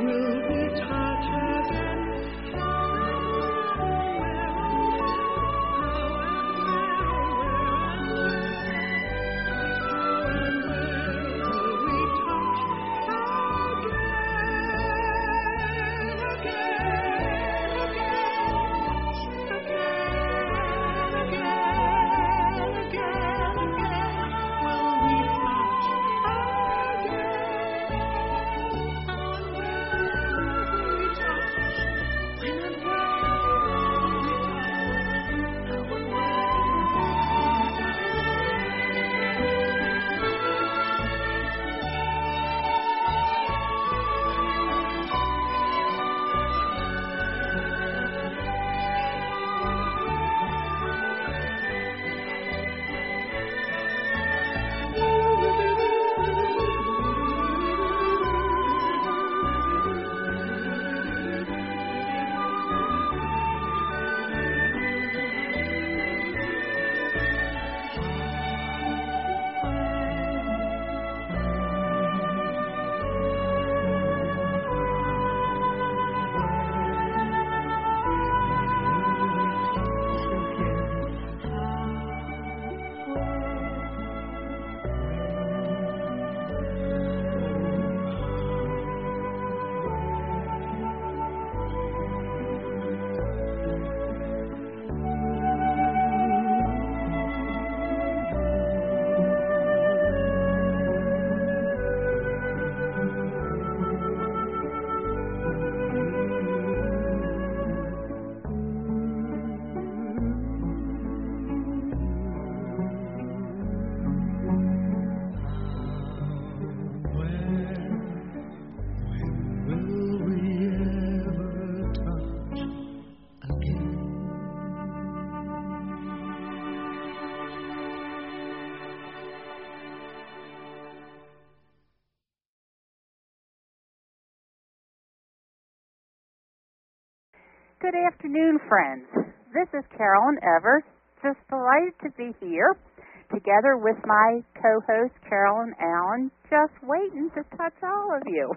Good afternoon, friends. This is Carolyn Evers. Just delighted to be here together with my co-host, Carolyn Allen, just waiting to touch all of you.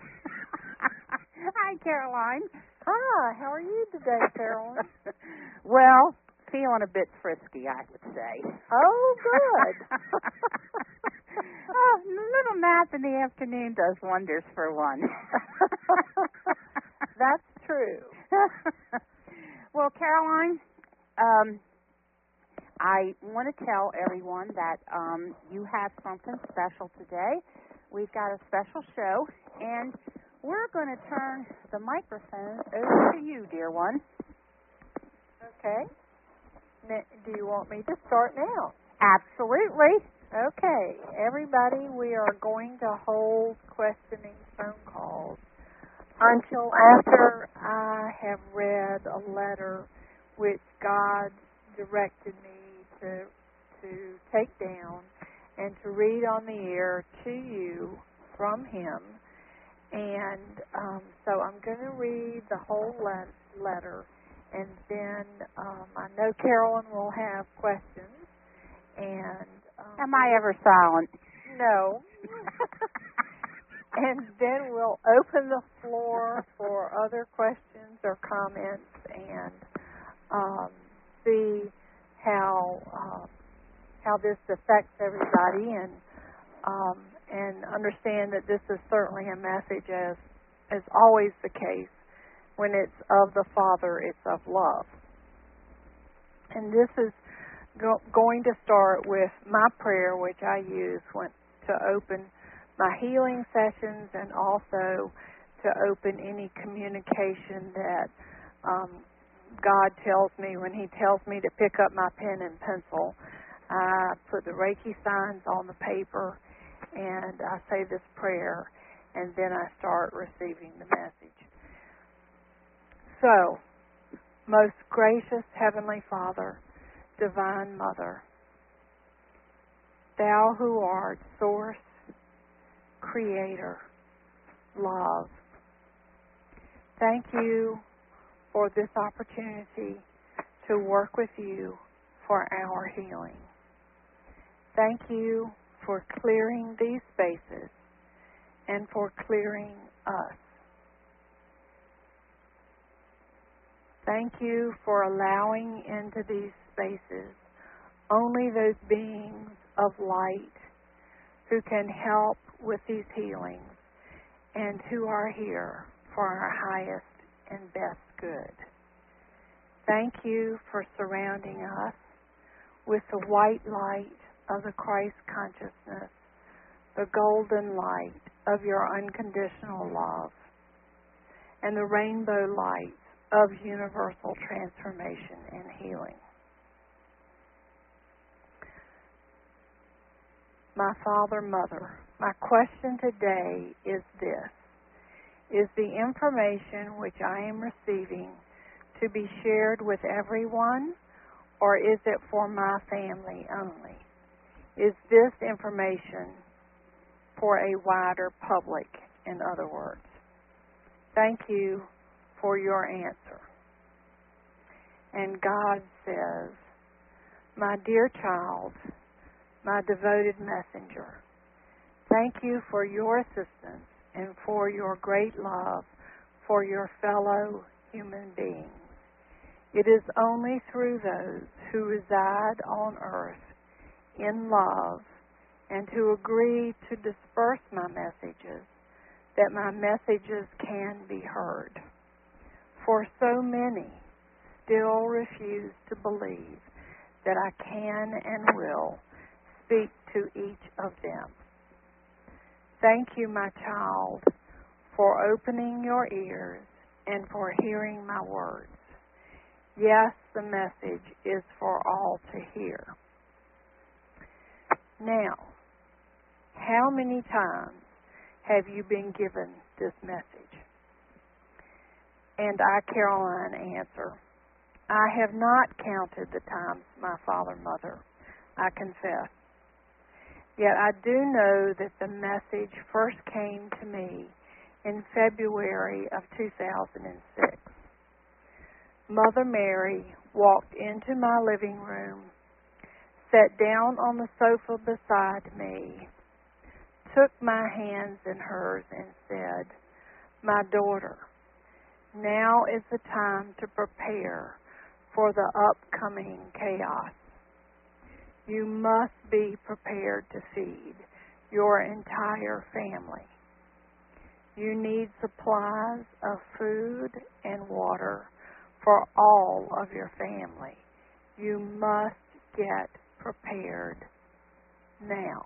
Hi, Caroline. Hi, how are you today, Carolyn? Well, feeling a bit frisky, I would say. Oh, good. Oh, a little nap in the afternoon does wonders for one. That's true. Well, Caroline, I want to tell everyone that you have something special today. We've got a special show, and we're going to turn the microphone over to you, dear one. Okay. Do you want me to start now? Absolutely. Okay. Everybody, we are going to hold questioning phone calls until after I have read a letter which God directed me to take down and to read on the air to you from Him. And so I'm going to read the whole letter, and then I know Carolyn will have questions. And am I ever silent? No. And then we'll open the floor for other questions or comments and see how this affects everybody, and understand that this is certainly a message, as always the case when it's of the Father, it's of love. And this is going to start with my prayer, which I use to open my healing sessions, and also to open any communication that God tells me when He tells me to pick up my pen and pencil. I put the Reiki signs on the paper, and I say this prayer, and then I start receiving the message. So, most gracious Heavenly Father, Divine Mother, Thou who art Source, Creator, Love, thank you for this opportunity to work with you for our healing. Thank you for clearing these spaces and for clearing us. Thank you for allowing into these spaces only those beings of light who can help with these healings and who are here for our highest and best good. Thank you for surrounding us with the white light of the Christ consciousness, the golden light of your unconditional love, and the rainbow light of universal transformation and healing. My Father, Mother, my question today is this: is the information which I am receiving to be shared with everyone, or is it for my family only? Is this information for a wider public, in other words? Thank you for your answer. And God says, my dear child, my devoted messenger, thank you for your assistance and for your great love for your fellow human beings. It is only through those who reside on earth in love and who agree to disperse my messages that my messages can be heard. For so many still refuse to believe that I can and will speak to each of them. Thank you, my child, for opening your ears and for hearing my words. Yes, the message is for all to hear. Now, how many times have you been given this message? And I, Caroline, answer, I have not counted the times, my Father, Mother, I confess. Yet I do know that the message first came to me in February of 2006. Mother Mary walked into my living room, sat down on the sofa beside me, took my hands in hers and said, my daughter, now is the time to prepare for the upcoming chaos. You must be prepared to feed your entire family. You need supplies of food and water for all of your family. You must get prepared now.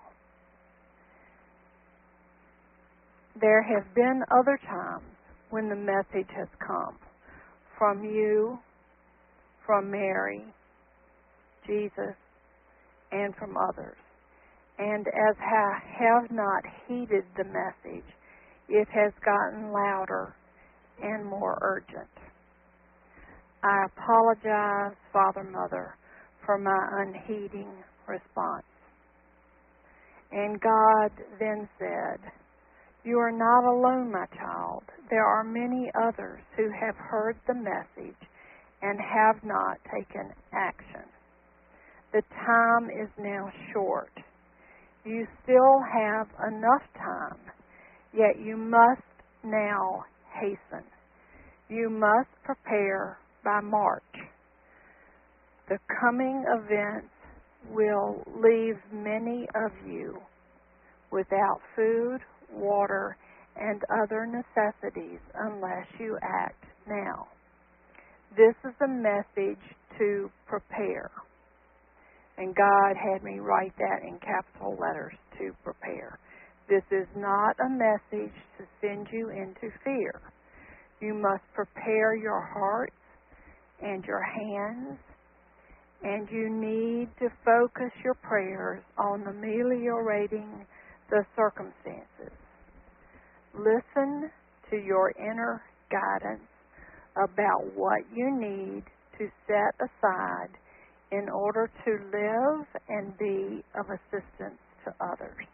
There have been other times when the message has come from you, from Mary, Jesus, and from others. And as I have not heeded the message, it has gotten louder and more urgent. I apologize, Father, Mother, for my unheeding response. And God then said, you are not alone, my child. There are many others who have heard the message and have not taken action. The time is now short. You still have enough time, yet you must now hasten. You must prepare by March. The coming events will leave many of you without food, water, and other necessities unless you act now. This is a message to prepare. And God had me write that in capital letters, to prepare. This is not a message to send you into fear. You must prepare your hearts and your hands, and you need to focus your prayers on ameliorating the circumstances. Listen to your inner guidance about what you need to set aside in order to live and be of assistance to others.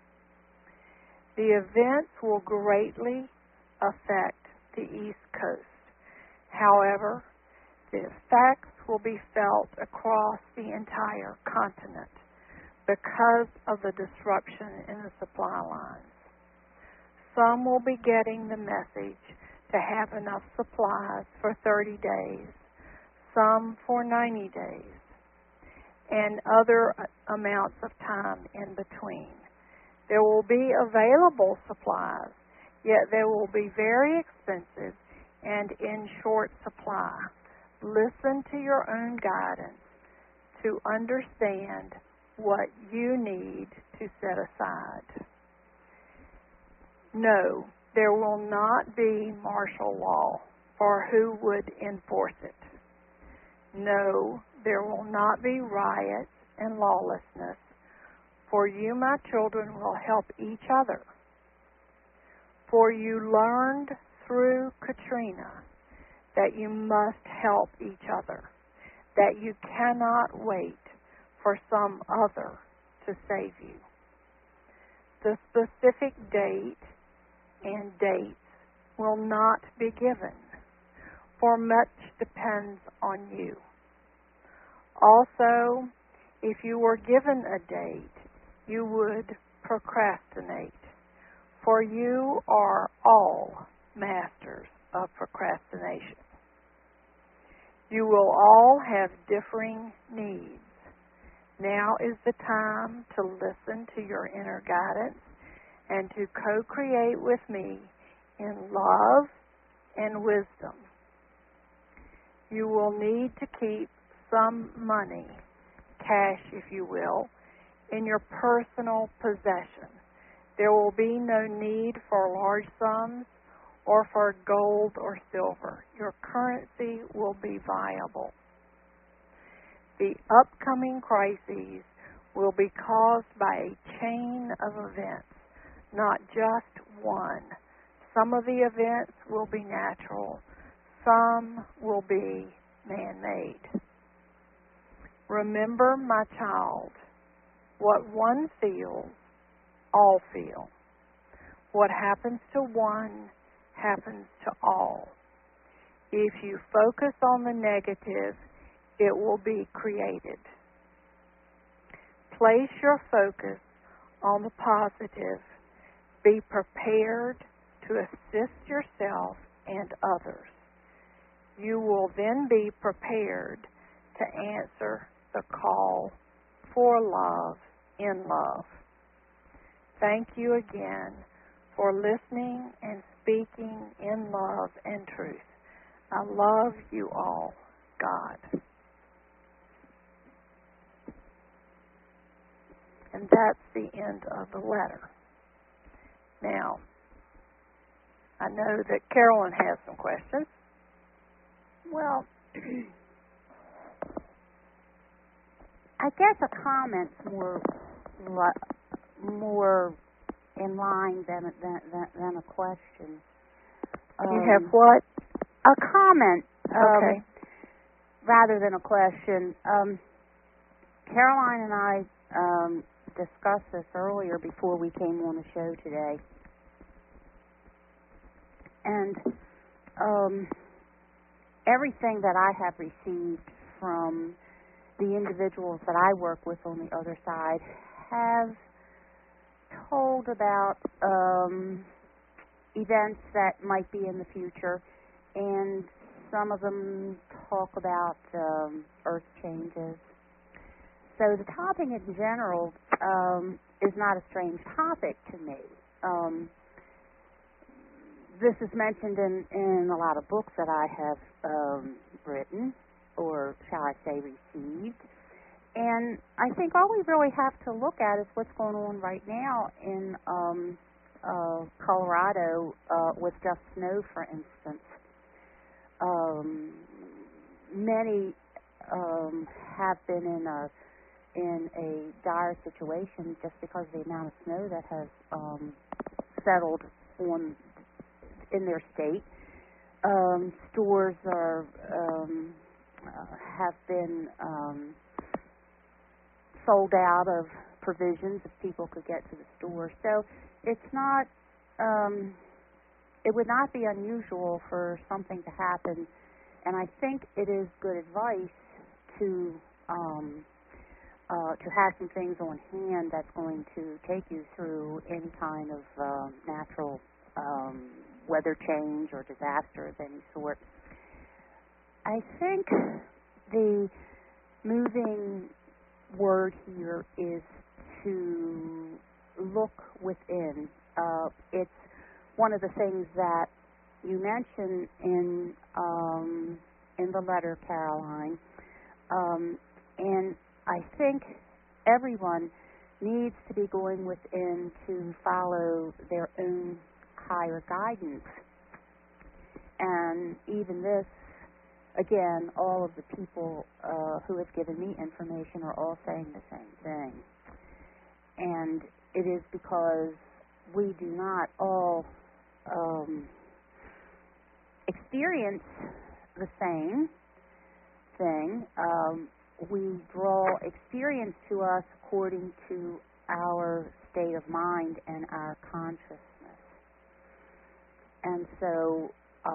The events will greatly affect the East Coast. However, the effects will be felt across the entire continent because of the disruption in the supply lines. Some will be getting the message to have enough supplies for 30 days, some for 90 days, and other amounts of time in between. There will be available supplies, yet they will be very expensive and in short supply. Listen to your own guidance to understand what you need to set aside. No, there will not be martial law, for who would enforce it? No, there will not be riots and lawlessness, for you, my children, will help each other. For you learned through Katrina that you must help each other, that you cannot wait for some other to save you. The specific date and dates will not be given, for much depends on you. Also, if you were given a date, you would procrastinate, for you are all masters of procrastination. You will all have differing needs. Now is the time to listen to your inner guidance and to co-create with me in love and wisdom. You will need to keep some money, cash if you will, in your personal possession. There will be no need for large sums or for gold or silver. Your currency will be viable. The upcoming crises will be caused by a chain of events, not just one. Some of the events will be natural. Some will be man-made. Remember, my child, what one feels, all feel. What happens to one happens to all. If you focus on the negative, it will be created. Place your focus on the positive. Be prepared to assist yourself and others. You will then be prepared to answer the call for love in love. Thank you again for listening and speaking in love and truth. I love you all, God. And that's the end of the letter. Now, I know that Carolyn has some questions. Well, I guess a comment's more in line than a question. You have what? A comment. Okay. Rather than a question. Caroline and I discussed this earlier before we came on the show today. And everything that I have received from the individuals that I work with on the other side have told about events that might be in the future, and some of them talk about earth changes. So the topic in general is not a strange topic to me. This is mentioned in a lot of books that I have written, or shall I say received. And I think all we really have to look at is what's going on right now in Colorado with just snow, for instance. Many have been in a dire situation just because of the amount of snow that has settled in their state. Stores have been sold out of provisions if people could get to the store. So it's not, it would not be unusual for something to happen, and I think it is good advice to have some things on hand that's going to take you through any kind of natural weather change or disaster of any sort. I think the moving word here is to look within. It's one of the things that you mentioned in the letter, Caroline, and I think everyone needs to be going within to follow their own higher guidance. And even this, again, all of the people who have given me information are all saying the same thing. And it is because we do not all experience the same thing. We draw experience to us according to our state of mind and our consciousness. And so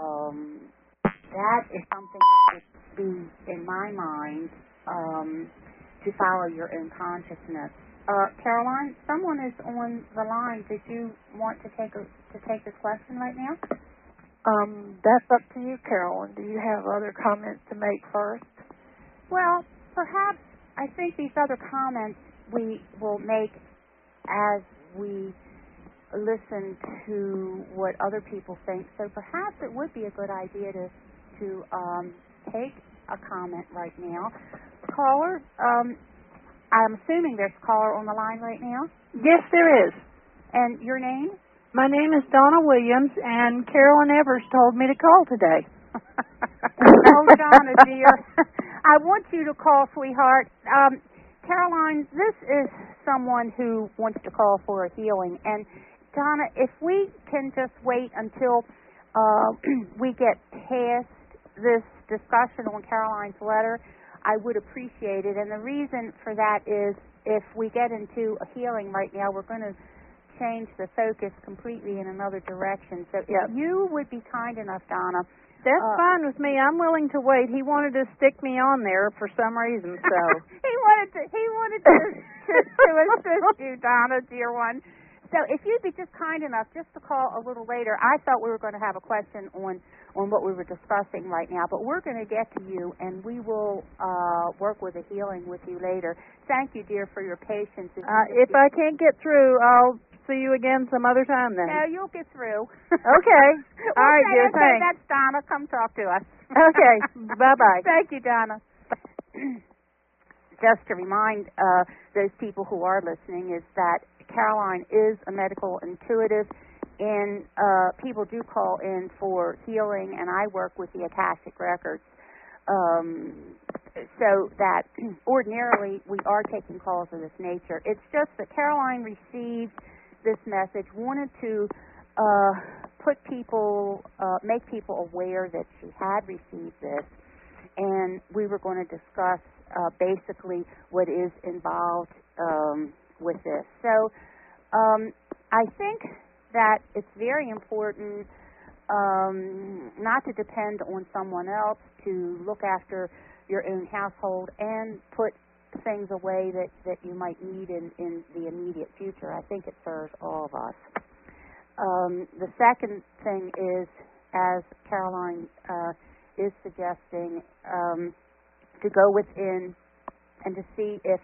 that is something that would be in my mind to follow your own consciousness. Caroline, someone is on the line. Did you want to take this question right now? That's up to you, Carolyn. Do you have other comments to make first? Well, perhaps I think these other comments we will make as we listen to what other people think. So perhaps it would be a good idea to take a comment right now. Caller, I'm assuming there's a caller on the line right now. Yes, there is. And your name? My name is Donna Williams, and Carolyn Evers told me to call today. Oh, Donna, dear. I want you to call, sweetheart. Caroline, this is someone who wants to call for a healing. And, Donna, if we can just wait until we get past this discussion on Caroline's letter, I would appreciate it. And the reason for that is if we get into a healing right now, we're going to change the focus completely in another direction. So if you would be kind enough, Donna. That's fine with me. I'm willing to wait. He wanted to stick me on there for some reason, so. he wanted to assist you, Donna, dear one. So if you'd be just kind enough just to call a little later. I thought we were going to have a question on what we were discussing right now, but we're going to get to you, and we will work with a healing with you later. Thank you, dear, for your patience. If I can't get through, I'll see you again some other time then. No, you'll get through. Okay. All right, dear, okay, thanks. That's Donna. Come talk to us. Okay. Bye-bye. Thank you, Donna. Just to remind those people who are listening is that Caroline is a medical intuitive, and people do call in for healing, and I work with the Akashic Records. So that ordinarily we are taking calls of this nature. It's just that Caroline received this message, wanted to make people aware that she had received this, and we were going to discuss basically what is involved with this. So I think that it's very important not to depend on someone else to look after your own household and put things away that you might need in the immediate future. I think it serves all of us. The second thing is, as Caroline is suggesting, to go within and to see if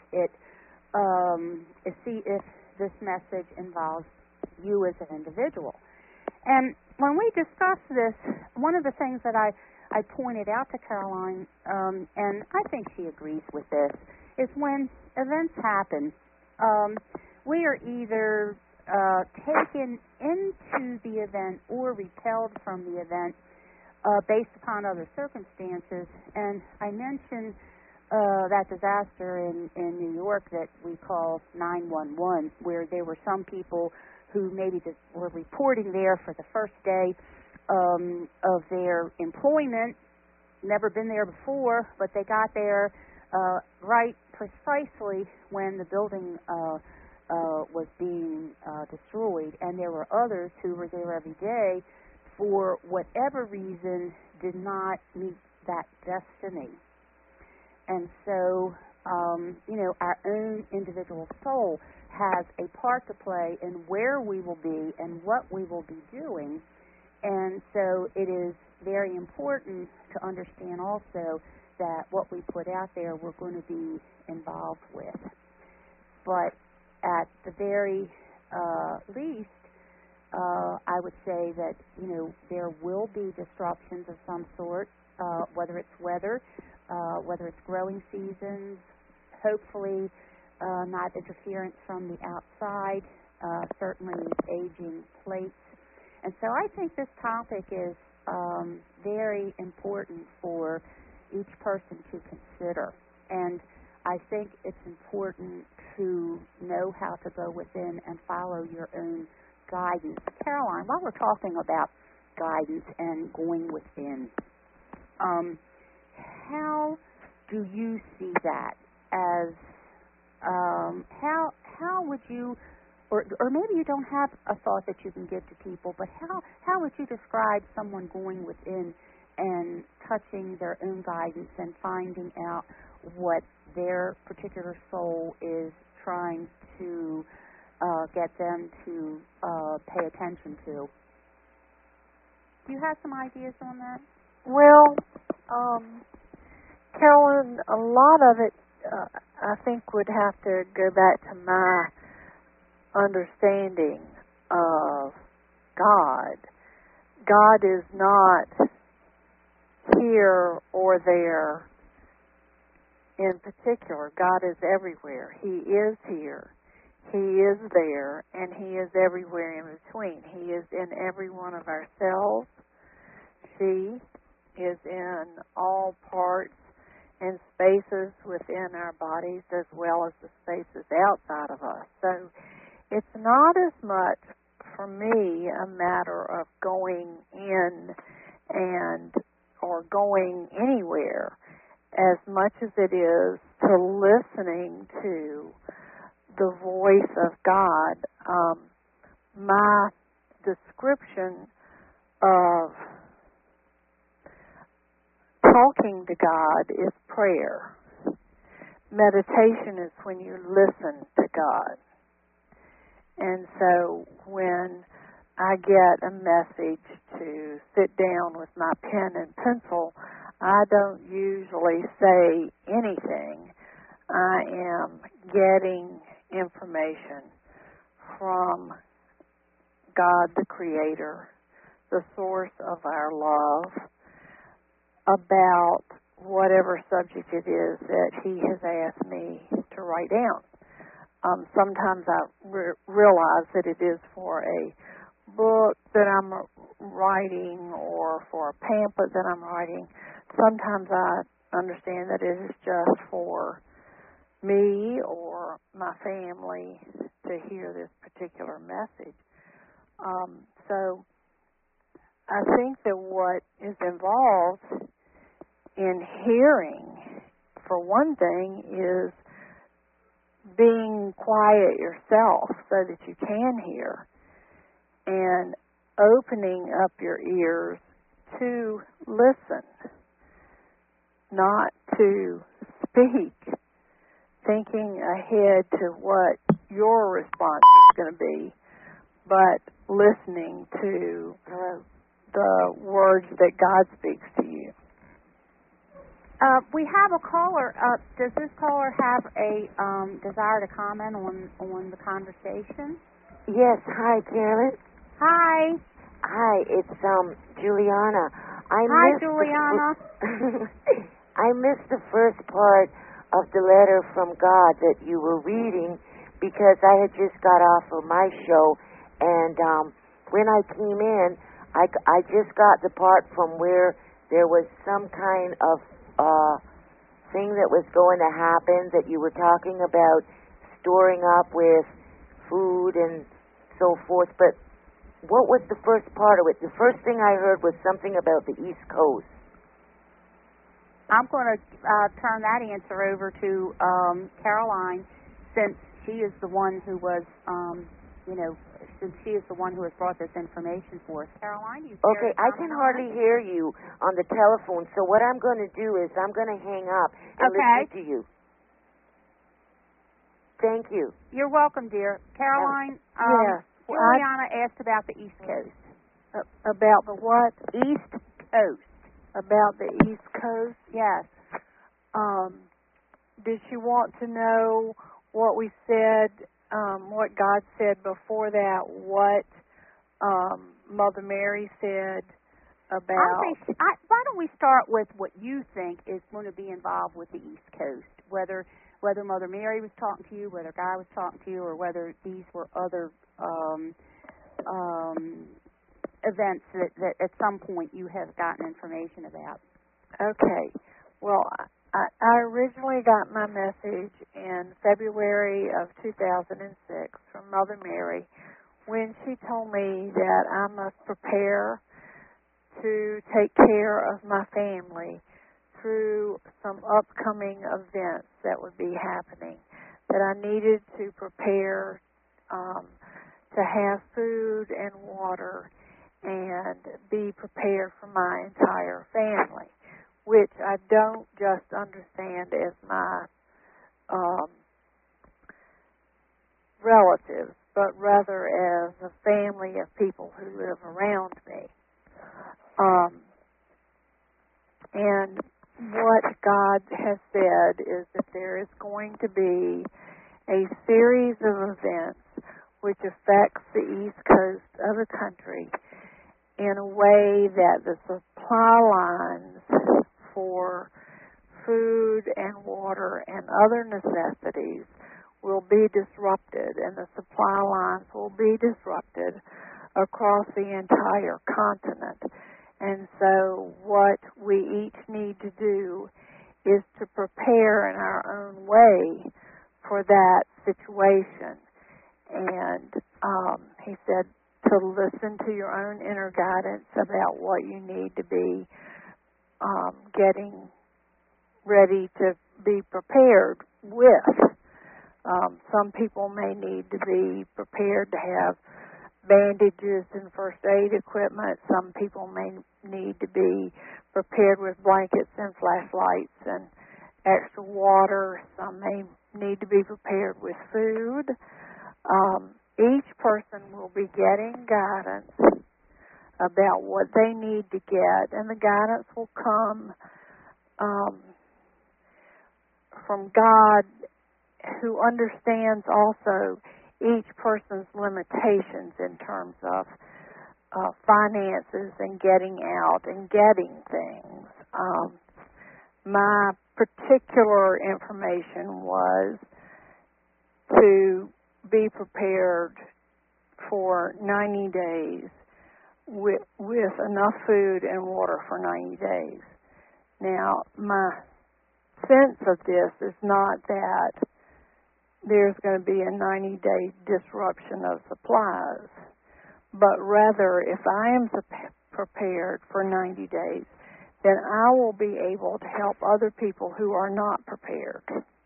this message involves you as an individual. And when we discuss this, one of the things that I pointed out to Caroline, and I think she agrees with this, is when events happen, we are either taken into the event or repelled from the event based upon other circumstances. And I mentioned that disaster in New York that we call 911, where there were some people who maybe just were reporting there for the first day of their employment, never been there before, but they got there right precisely when the building was being destroyed, and there were others who were there every day for whatever reason did not meet that destiny. And so, our own individual soul has a part to play in where we will be and what we will be doing. And so it is very important to understand also that what we put out there we're going to be involved with. But at the very least, I would say that, there will be disruptions of some sort, whether it's weather, whether it's growing seasons, hopefully not interference from the outside, certainly aging plates. And so I think this topic is very important for each person to consider. And I think it's important to know how to go within and follow your own guidance. Caroline, while we're talking about guidance and going within, how do you see that as, how would you, or maybe you don't have a thought that you can give to people, but how would you describe someone going within and touching their own guidance and finding out what their particular soul is trying to get them to pay attention to? Do you have some ideas on that? Well, Carolyn, a lot of it, I think, would have to go back to my understanding of God. God is not here or there in particular. God is everywhere. He is here. He is there, and He is everywhere in between. He is in every one of our cells. She is in all parts and spaces within our bodies as well as the spaces outside of us. So it's not as much, for me, a matter of going in and or going anywhere as much as it is to listening to the voice of God. My description of talking to God is prayer. Meditation is when you listen to God. And so when I get a message to sit down with my pen and pencil, I don't usually say anything. I am getting information from God the Creator, the source of our love, about whatever subject it is that He has asked me to write down. Sometimes I realize that it is for a book that I'm writing or for a pamphlet that I'm writing. Sometimes I understand that it is just for me or my family to hear this particular message. So I think that what is involved in hearing, for one thing, is being quiet yourself so that you can hear, and opening up your ears to listen, not to speak, thinking ahead to what your response is going to be, but listening to the words that God speaks to you. We have a caller. Does this caller have a desire to comment on the conversation? Yes. Hi, Carolyn. Hi. Hi, it's Juliana. Hi, Juliana. I missed the first part of the letter from God that you were reading because I had just got off of my show, and when I came in, I just got the part from where there was some kind of thing that was going to happen, that you were talking about storing up with food and so forth. But what was the first part of it? The first thing I heard was something about the East Coast. I'm going to turn that answer over to Caroline, since she is the one who was, since she is the one who has brought this information for us. Caroline, you okay, I can hardly hear you on the telephone, so what I'm going to do is I'm going to hang up and listen to you. Thank you. You're welcome, dear. Caroline, yes. Juliana asked about the East Coast. About the what? East Coast. About the East Coast? Yes. Did she want to know what we said, what God said before that, what Mother Mary said about... Why don't we start with what you think is going to be involved with the East Coast, whether Mother Mary was talking to you, whether Guy was talking to you, or whether these were other events that at some point you have gotten information about. Okay. Well, I originally got my message in February of 2006 from Mother Mary when she told me that I must prepare to take care of my family through some upcoming events that would be happening, that I needed to prepare to have food and water and be prepared for my entire family, which I don't just understand as my relatives, but rather as a family of people who live around me. And what God has said is that there is going to be a series of events which affects the East Coast of the country in a way that the supply lines for food and water and other necessities will be disrupted, and the supply lines will be disrupted across the entire continent. And so what we each need to do is to prepare in our own way for that situation. And he said to listen to your own inner guidance about what you need to be getting ready to be prepared with. Some people may need to be prepared to have bandages and first aid equipment. Some people may need to be prepared with blankets and flashlights and extra water. Some may need to be prepared with food. Each person will be getting guidance about what they need to get, and the guidance will come from God, who understands also each person's limitations in terms of finances and getting out and getting things. My particular information was to be prepared for 90 days with enough food and water for 90 days. Now, my sense of this is not that there's going to be a 90-day disruption of supplies, but rather if I am prepared for 90 days, then I will be able to help other people who are not prepared,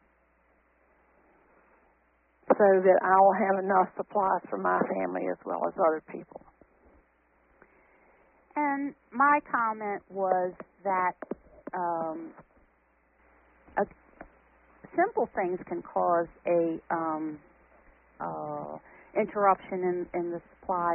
so that I will have enough supplies for my family as well as other people. And my comment was that simple things can cause a interruption in the supply,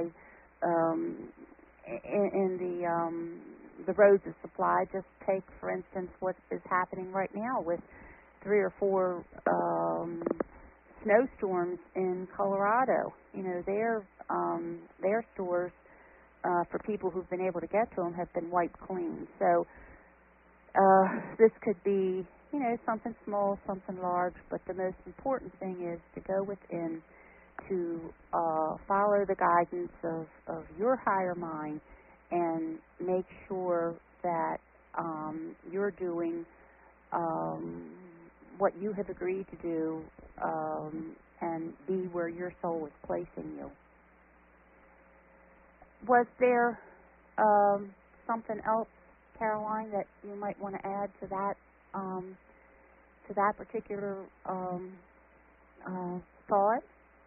in the roads of supply. Just take, for instance, what is happening right now with 3 or 4 snowstorms in Colorado. You know, their stores for people who've been able to get to them have been wiped clean. So this could be, you know, something small, something large, but the most important thing is to go within, to follow the guidance of your higher mind and make sure that you're doing what you have agreed to do and be where your soul is placing you. Was there something else, Caroline, that you might want to add to that particular thought?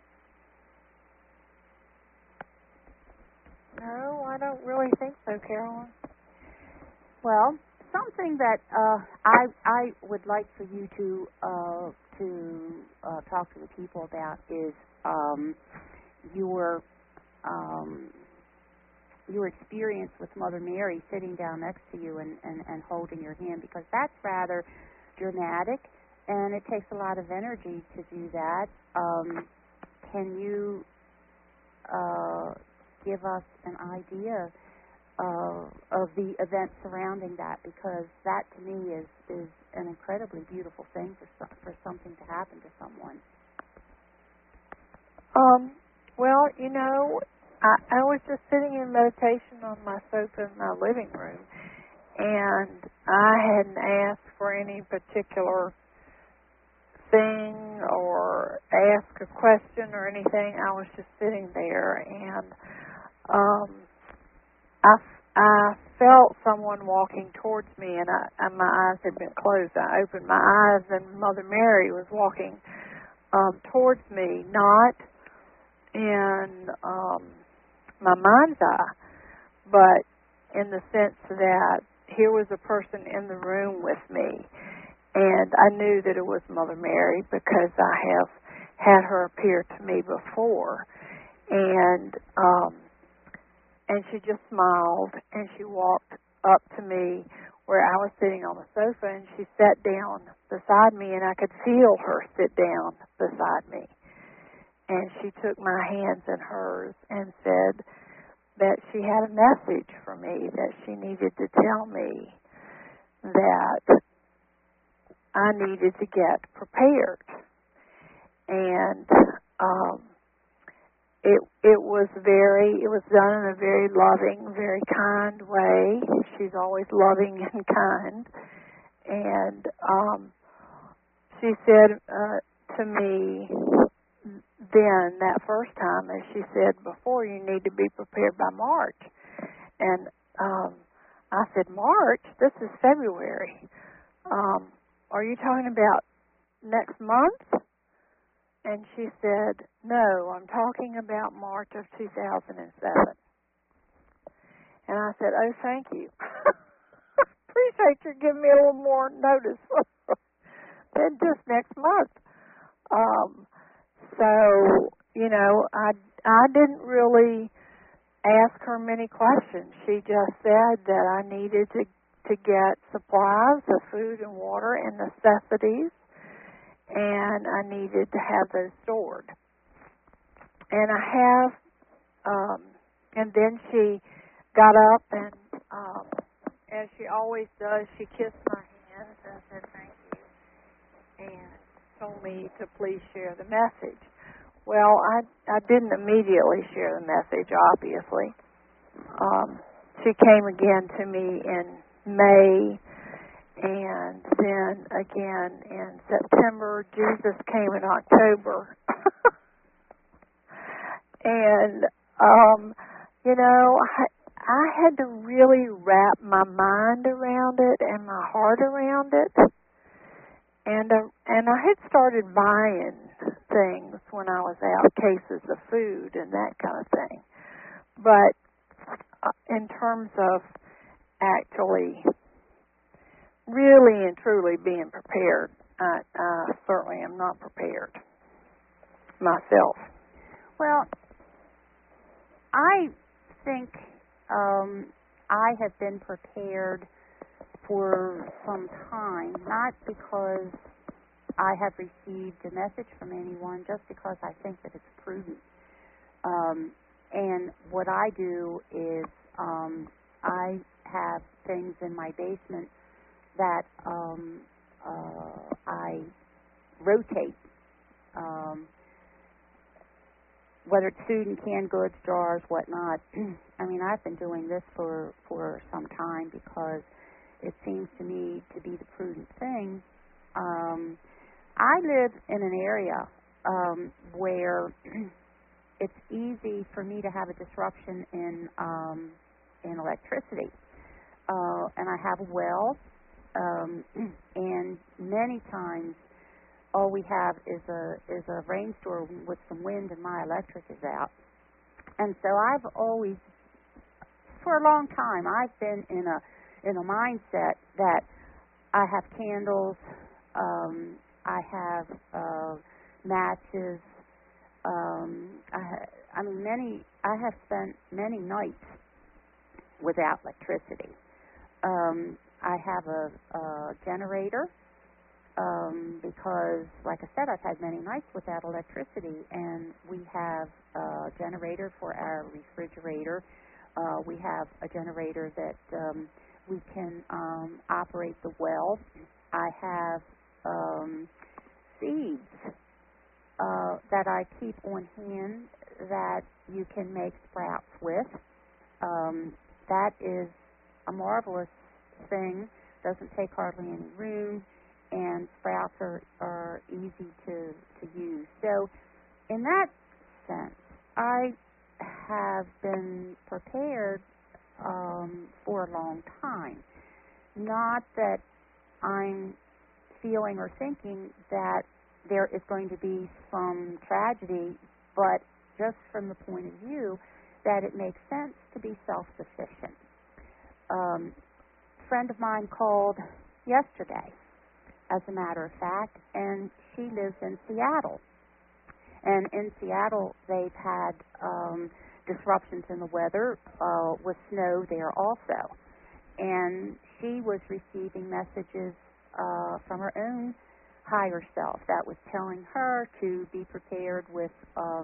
No, I don't really think so, Caroline. Well, something that I would like for you to talk to the people about is your experience with Mother Mary sitting down next to you and holding your hand, because that's rather dramatic and it takes a lot of energy to do that. Can you give us an idea of the events surrounding that? Because that to me is an incredibly beautiful thing for something to happen to someone. Well, I was just sitting in meditation on my sofa in my living room, and I hadn't asked for any particular thing or asked a question or anything. I was just sitting there, and I felt someone walking towards me, and my eyes had been closed. I opened my eyes, and Mother Mary was walking towards me, not in my mind's eye, but in the sense that here was a person in the room with me, and I knew that it was Mother Mary because I have had her appear to me before, and she just smiled, and she walked up to me where I was sitting on the sofa, and she sat down beside me, and I could feel her sit down beside me. And she took my hands in hers and said that she had a message for me, that she needed to tell me that I needed to get prepared. And it was done in a very loving, very kind way. She's always loving and kind. And she said to me then, that first time, as she said before, you need to be prepared by March. And I said, March? This is February. Are you talking about next month? And she said, no, I'm talking about March of 2007. And I said, oh, thank you. Appreciate you giving me a little more notice than just next month. So, I didn't really ask her many questions. She just said that I needed to get supplies of food and water and necessities, and I needed to have those stored. And I have, and then she got up and, as she always does, she kissed my hands and said thank you, and told me to please share the message. Well, I didn't immediately share the message, obviously. She came again to me in May, and then again in September. Jesus came in October. And, I had to really wrap my mind around it and my heart around it. And I had started buying things when I was out, cases of food and that kind of thing. But in terms of actually really and truly being prepared, I certainly am not prepared myself. Well, I think I have been prepared for some time, not because I have received a message from anyone, just because I think that it's prudent. And what I do is I have things in my basement that I rotate, whether it's food and canned goods, jars, whatnot. I mean, I've been doing this for some time because it seems to me to be the prudent thing. I live in an area where it's easy for me to have a disruption in electricity, and I have a well, and many times all we have is a rainstorm with some wind, and my electric is out. And so I've always, for a long time, I've been in a mindset that I have candles, I have matches. I have spent many nights without electricity. I have a generator because, like I said, I've had many nights without electricity, and we have a generator for our refrigerator. We have a generator that we can operate the well. I have seeds that I keep on hand that you can make sprouts with. That is a marvelous thing. Doesn't take hardly any room, and sprouts are easy to use. So in that sense, I have been prepared for a long time. Not that I'm feeling or thinking that there is going to be some tragedy, but just from the point of view that it makes sense to be self-sufficient. A friend of mine called yesterday, as a matter of fact, and she lives in Seattle. And in Seattle, they've had disruptions in the weather with snow there also. And she was receiving messages from her own higher self that was telling her to be prepared with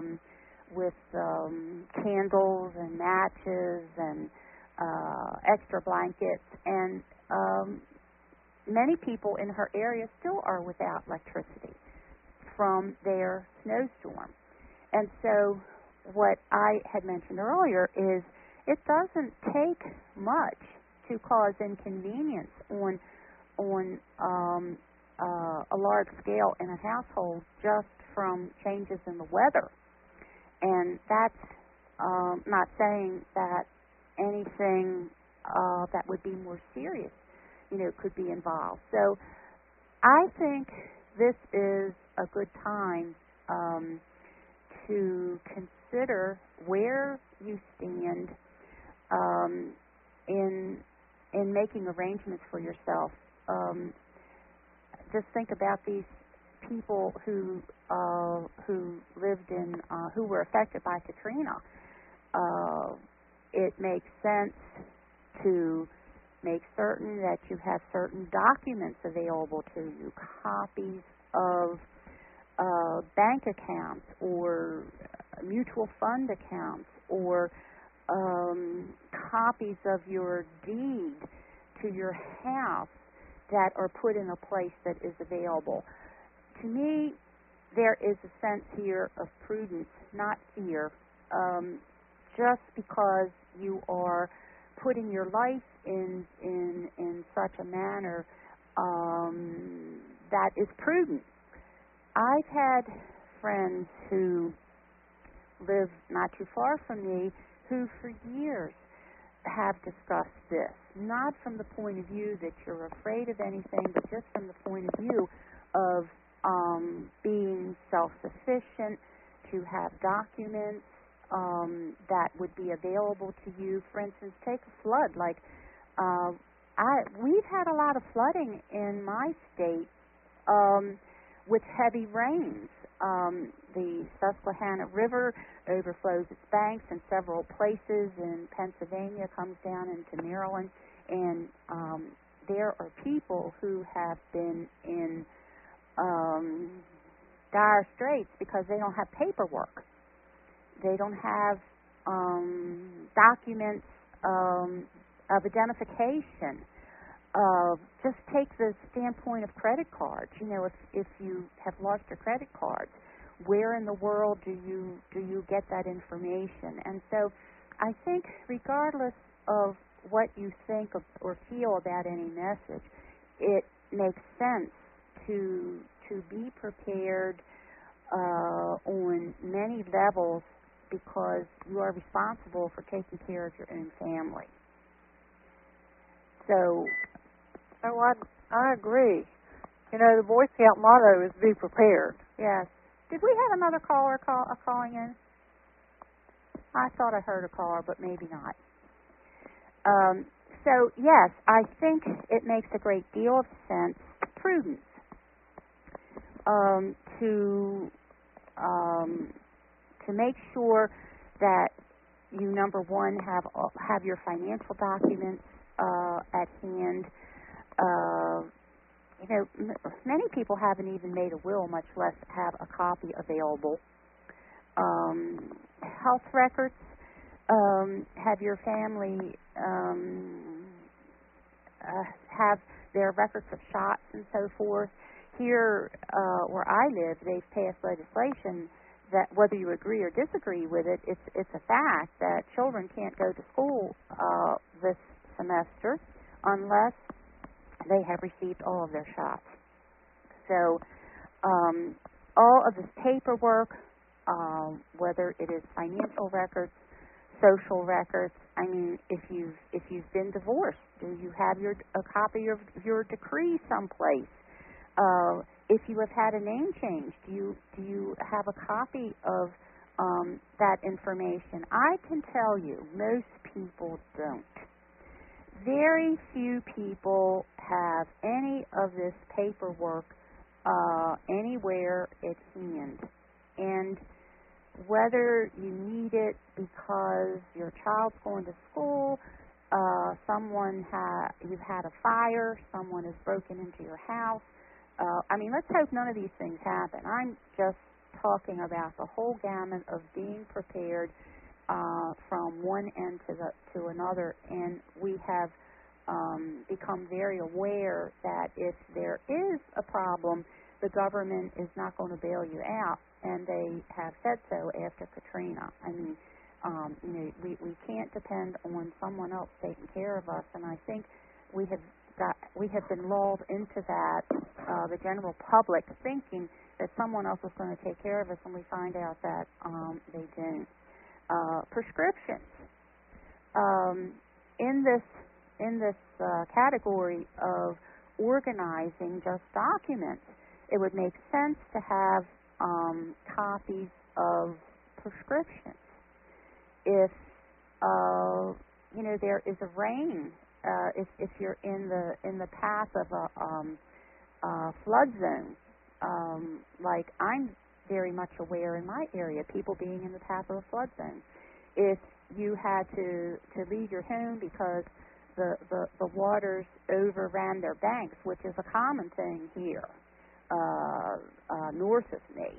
candles and matches and extra blankets. And many people in her area still are without electricity from their snowstorm. And so what I had mentioned earlier is it doesn't take much to cause inconvenience on a large scale in a household just from changes in the weather. And that's not saying that anything that would be more serious, could be involved. So I think this is a good time to consider where you stand in making arrangements for yourself. Just think about these people who lived in who were affected by Katrina. It makes sense to make certain that you have certain documents available to you, copies of bank accounts or mutual fund accounts, or copies of your deed to your house that are put in a place that is available. To me, there is a sense here of prudence, not fear. Just because you are putting your life in such a manner that is prudent. I've had friends who live not too far from me who for years have discussed this, not from the point of view that you're afraid of anything, but just from the point of view of being self-sufficient, to have documents that would be available to you. For instance, take a flood. We've had a lot of flooding in my state with heavy rains. The Susquehanna River overflows its banks in several places in Pennsylvania, comes down into Maryland, and there are people who have been in dire straits because they don't have paperwork. They don't have documents of identification. Just take the standpoint of credit cards. If you have lost your credit cards, where in the world do you get that information? And so I think regardless of what you think of or feel about any message, it makes sense to be prepared on many levels, because you are responsible for taking care of your own family. So, I agree. The Boy Scout motto is be prepared. Yes. Did we have another caller calling in? I thought I heard a caller, but maybe not. So, yes, I think it makes a great deal of sense, prudence, to make sure that you number one have your financial documents at hand. Many people haven't even made a will, much less have a copy available. Health records. Have your family have their records of shots and so forth. Here, where I live, they've passed legislation that, whether you agree or disagree with it, it's a fact that children can't go to school this semester unless they have received all of their shots. So, all of this paperwork, whether it is financial records, social records. I mean, if you've been divorced, do you have a copy of your decree someplace? If you have had a name change, do you have a copy of that information? I can tell you, most people don't. Very few people have any of this paperwork anywhere at hand, and whether you need it because your child's going to school, you've had a fire, someone has broken into your house. Let's hope none of these things happen. I'm just talking about the whole gamut of being prepared from one end to another, and we have become very aware that if there is a problem, the government is not going to bail you out, and they have said so after Katrina. We can't depend on someone else taking care of us, and I think we have been lulled into that, the general public thinking that someone else is going to take care of us, and we find out that they don't. Prescriptions. In this category of organizing just documents, it would make sense to have copies of prescriptions. If there is a rain, if you're in the path of a flood zone, like I'm very much aware in my area, people being in the path of a flood zone. If you had to leave your home because the waters overran their banks, which is a common thing here north of me,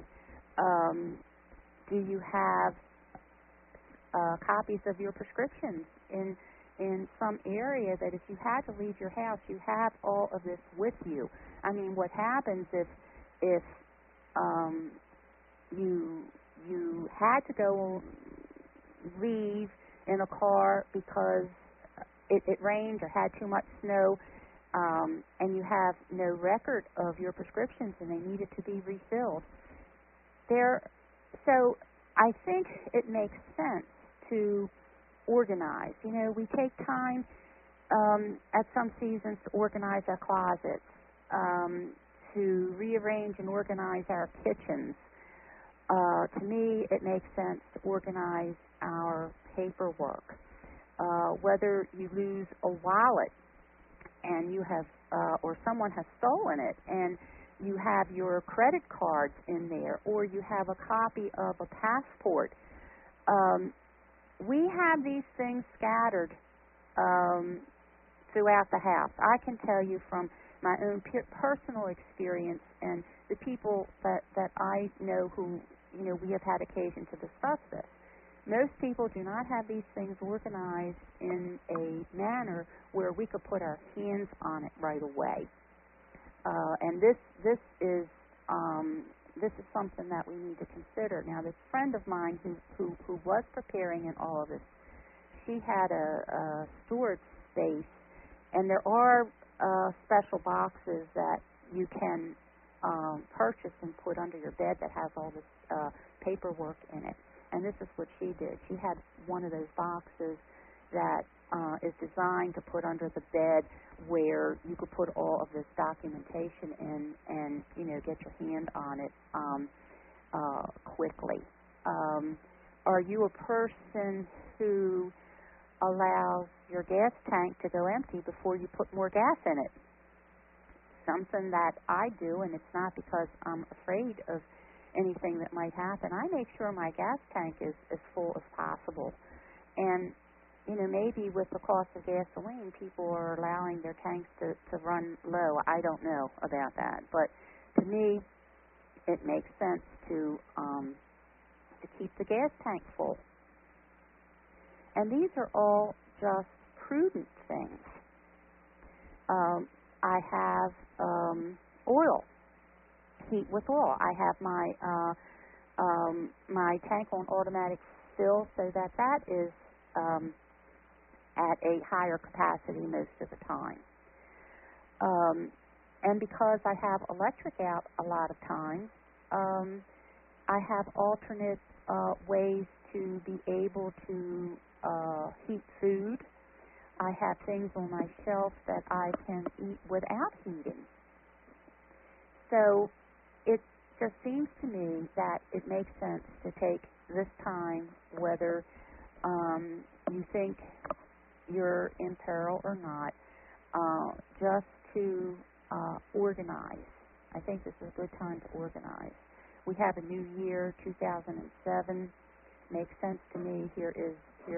do you have copies of your prescriptions in some area that if you had to leave your house, you have all of this with you? What happens if you had to go leave in a car because it rained or had too much snow, and you have no record of your prescriptions and they needed to be refilled? So I think it makes sense to organize. We take time at some seasons to organize our closets, to rearrange and organize our kitchens. To me, it makes sense to organize our paperwork. Whether you lose a wallet and you have, or someone has stolen it, and you have your credit cards in there, or you have a copy of a passport. We have these things scattered throughout the house. I can tell you from my own personal experience and the people that I know who, we have had occasion to discuss this. Most people do not have these things organized in a manner where we could put our hands on it right away. And this is something that we need to consider. Now, this friend of mine who was preparing in all of this, she had a storage space, and there are special boxes that you can purchase and put under your bed that has all this paperwork in it. And this is what she did. She had one of those boxes that is designed to put under the bed, where you could put all of this documentation in and, get your hand on it quickly. Are you a person who allows your gas tank to go empty before you put more gas in it? Something that I do, and it's not because I'm afraid of anything that might happen. I make sure my gas tank is as full as possible. And maybe with the cost of gasoline, people are allowing their tanks to run low. I don't know about that, but to me, it makes sense to keep the gas tank full. And these are all just prudent things. I have oil, heat with oil. I have my tank on automatic fill, so that is at a higher capacity most of the time. And because I have electric out a lot of times, I have alternate ways to be able to heat food. I have things on my shelf that I can eat without heating. So it just seems to me that it makes sense to take this time, whether you think you're in peril or not, just to organize. I think this is a good time to organize. We have a new year, 2007. Makes sense to me. Here is.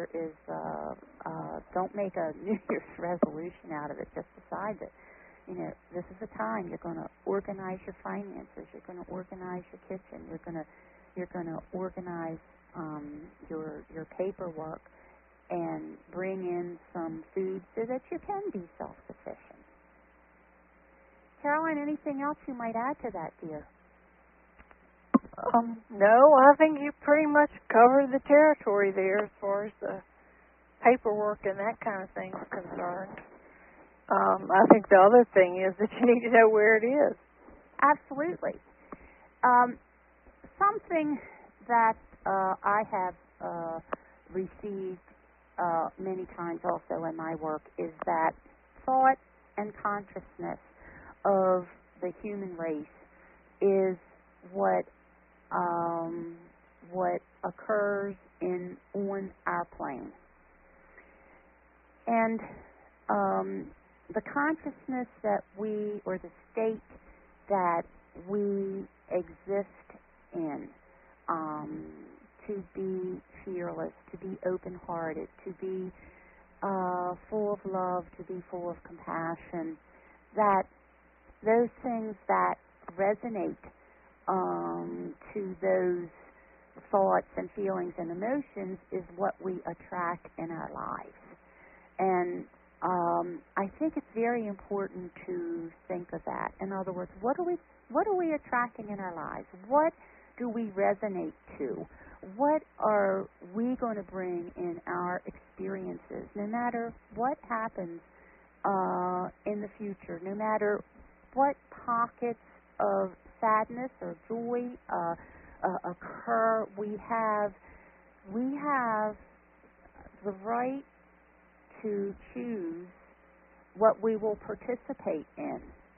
Don't make a New Year's resolution out of it. Just decide that, this is the time you're going to organize your finances. You're going to organize your kitchen. You're going to organize your paperwork and bring in some food so that you can be self-sufficient. Caroline, anything else you might add to that, dear? No, I think you pretty much covered the territory there as far as the paperwork and that kind of thing is concerned. I think the other thing is that you need to know where it is. Absolutely. Something that I have received many times also in my work is that thought and consciousness of the human race is what occurs on our plane. And the consciousness that we, or the state that we exist in, to be fearless, to be open-hearted, to be full of love, to be full of compassion, that those things that resonate to those thoughts and feelings and emotions is what we attract in our lives. And I think it's very important to think of that. In other words, what are we attracting in our lives? What do we resonate to? What are we going to bring in our experiences, no matter what happens in the future, no matter what pockets of sadness or joy occur? We have the right to choose what we will participate in.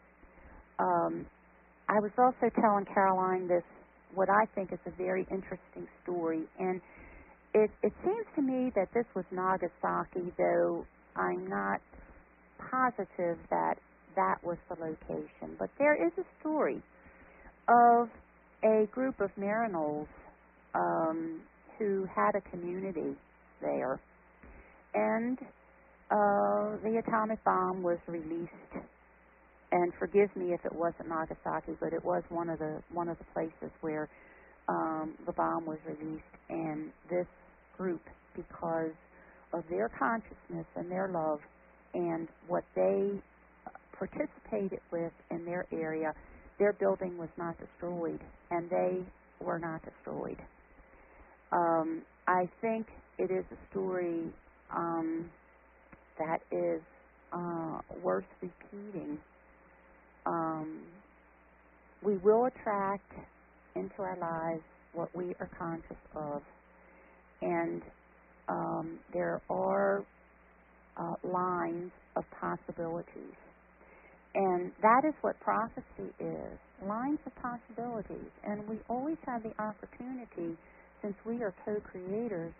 I was also telling Caroline this, what I think is a very interesting story, and it seems to me that this was Nagasaki, though I'm not positive that was the location. But there is a story of a group of Maryknols who had a community there, and the atomic bomb was released. And forgive me if it wasn't Nagasaki, but it was one of the places where the bomb was released. And this group, because of their consciousness and their love and what they participated with in their area, their building was not destroyed, and they were not destroyed. I think it is a story that is worth repeating. We will attract into our lives what we are conscious of, and there are lines of possibilities. And that is what prophecy is, lines of possibilities. And we always have the opportunity, since we are co-creators,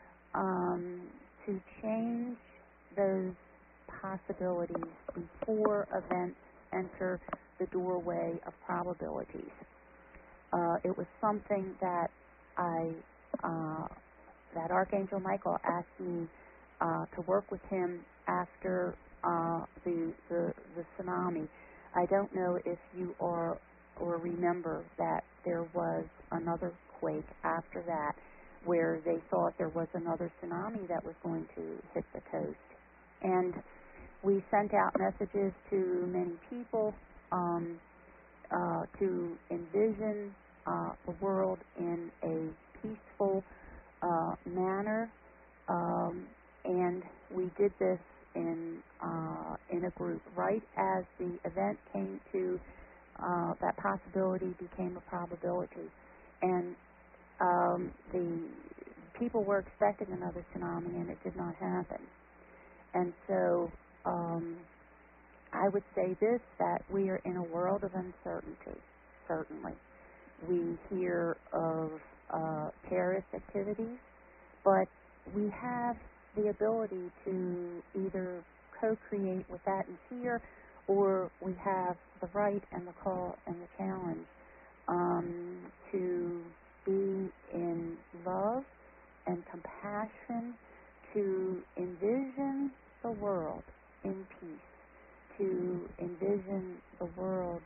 to change those possibilities before events enter the doorway of probabilities. It was something that I that Archangel Michael asked me to work with him after the tsunami. I don't know if you or remember that there was another quake after that, where they thought there was another tsunami that was going to hit the coast. And we sent out messages to many people to envision the world in a peaceful manner, and we did this in a group. Right as the event came to that possibility became a probability, and the people were expecting another tsunami, and it did not happen. And so I would say this, that we are in a world of uncertainty, certainly. We hear of terrorist activities, but we have the ability to either co-create with that in fear, or we have the right and the call and the challenge to be in love and compassion, to envision the world in peace, to envision the world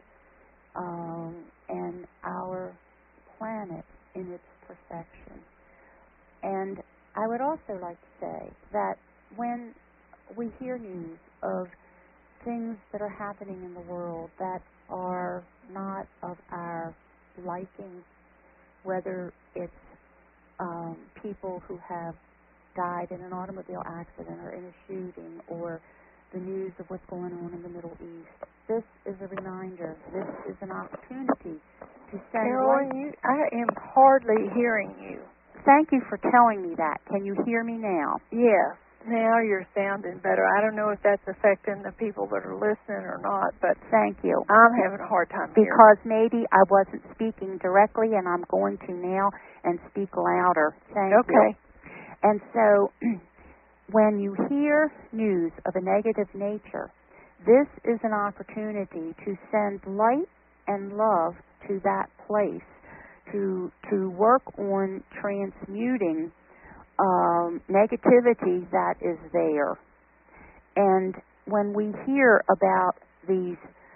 and our planet in its perfection. And I would also like to say that when we hear news of things that are happening in the world that are not of our liking, whether it's people who have died in an automobile accident or in a shooting, or the news of what's going on in the Middle East, this is a reminder. This is an opportunity to send Carolyn, I am hardly hearing you. Thank you for telling me that. Can you hear me now? Yes. Now you're sounding better. I don't know if that's affecting the people that are listening or not, but thank you. I'm having a hard time hearing. Because maybe I wasn't speaking directly, and I'm going to now and speak louder. Thank you. Okay. And so when you hear news of a negative nature, this is an opportunity to send light and love to that place, to work on transmuting negativity that is there. And when we hear about these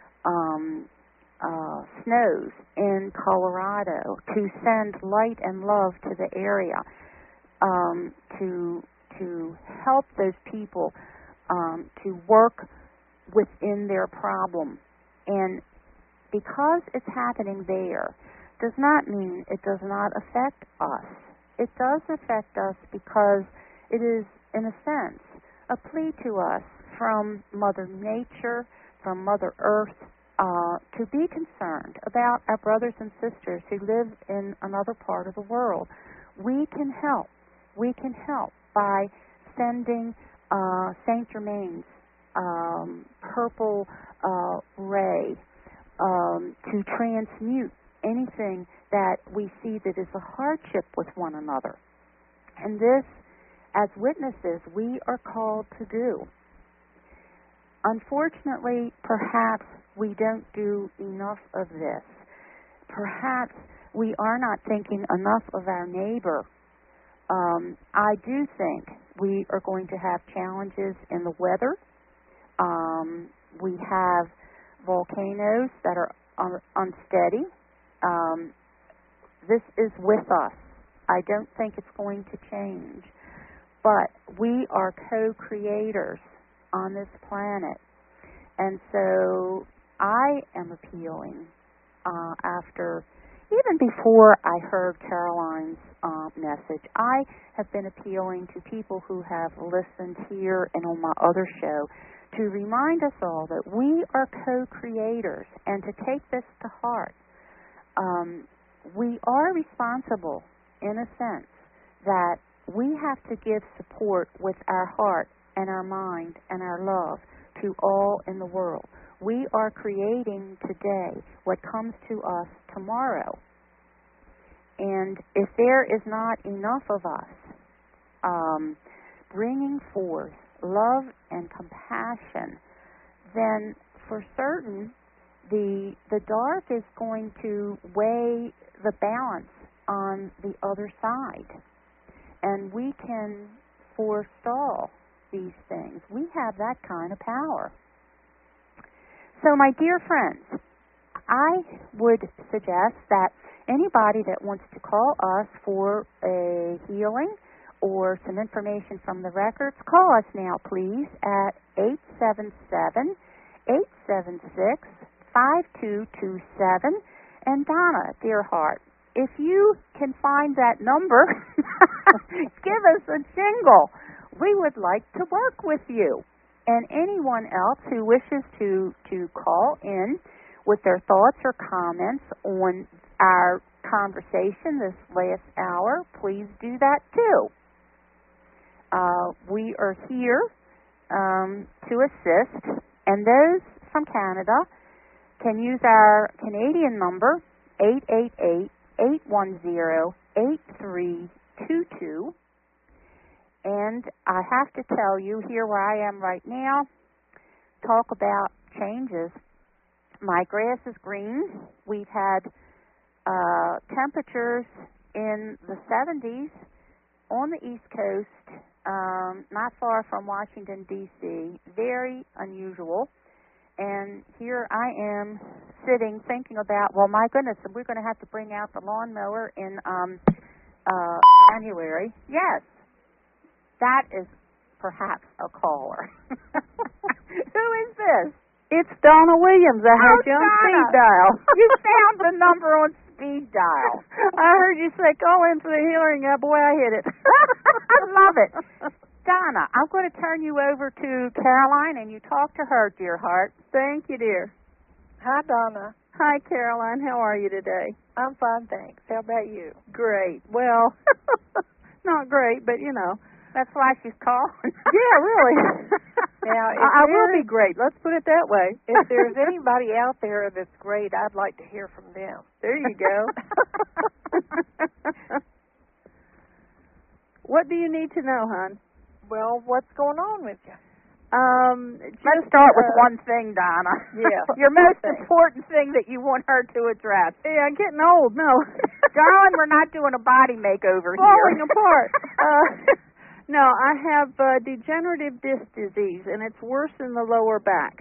snows in Colorado, to send light and love to the area, to help those people to work within their problem. And because it's happening there does not mean it does not affect us. It does affect us because it is, in a sense, a plea to us from Mother Nature, from Mother Earth, to be concerned about our brothers and sisters who live in another part of the world. We can help. We can help by sending Saint Germain's purple ray to transmute anything that we see that is a hardship with one another. And this, as witnesses, we are called to do. Unfortunately, perhaps we don't do enough of this. Perhaps we are not thinking enough of our neighbor. I do think we are going to have challenges in the weather. We have volcanoes that are unsteady. This is with us. I don't think it's going to change. But we are co-creators on this planet. And so I am appealing after, even before I heard Caroline's message, I have been appealing to people who have listened here and on my other show to remind us all that we are co-creators and to take this to heart. We are responsible, in a sense, that we have to give support with our heart and our mind and our love to all in the world. We are creating today what comes to us tomorrow. And if there is not enough of us bringing forth love and compassion, then for certain the dark is going to weigh the balance on the other side. and we can forestall these things. We have that kind of power. So, my dear friends, I would suggest that anybody that wants to call us for a healing or some information from the records, call us now, please, at 877-876-5227. And Donna, dear heart, if you can find that number, give us a jingle. We would like to work with you. And anyone else who wishes to call in with their thoughts or comments on our conversation this last hour, please do that too. We are here to assist, and those from Canada can use our Canadian number, 888-810-8322. And I have to tell you, here where I am right now, talk about changes. My grass is green. We've had temperatures in the 70s on the East Coast, not far from Washington, D.C. Very unusual. And here I am sitting thinking about, well, my goodness, we're going to have to bring out the lawnmower in January. Yes, that is perhaps a caller. Who is this? It's Donna Williams. I heard you on Donna. speed dial. You found the number on speed dial. I heard you say call in for the hearing. Boy, I hit it. I love it. Donna, I'm going to turn you over to Caroline, and you talk to her, dear heart. Thank you, dear. Hi, Donna. Hi, Caroline. How are you today? I'm fine, thanks. How about you? Great. Well, not great, but you know. That's why she's calling. Yeah, really. Now, I will be great. Let's put it that way. If there's anybody out there that's great, I'd like to hear from them. There you go. What do you need to know, hon? Well, what's going on with you? Let's start with one thing, Donna. Yeah. Your most important thing that you want her to address. Yeah, I'm getting old. No. Darling, we're not doing a body makeover Falling here. apart. No, I have degenerative disc disease, and it's worse in the lower back.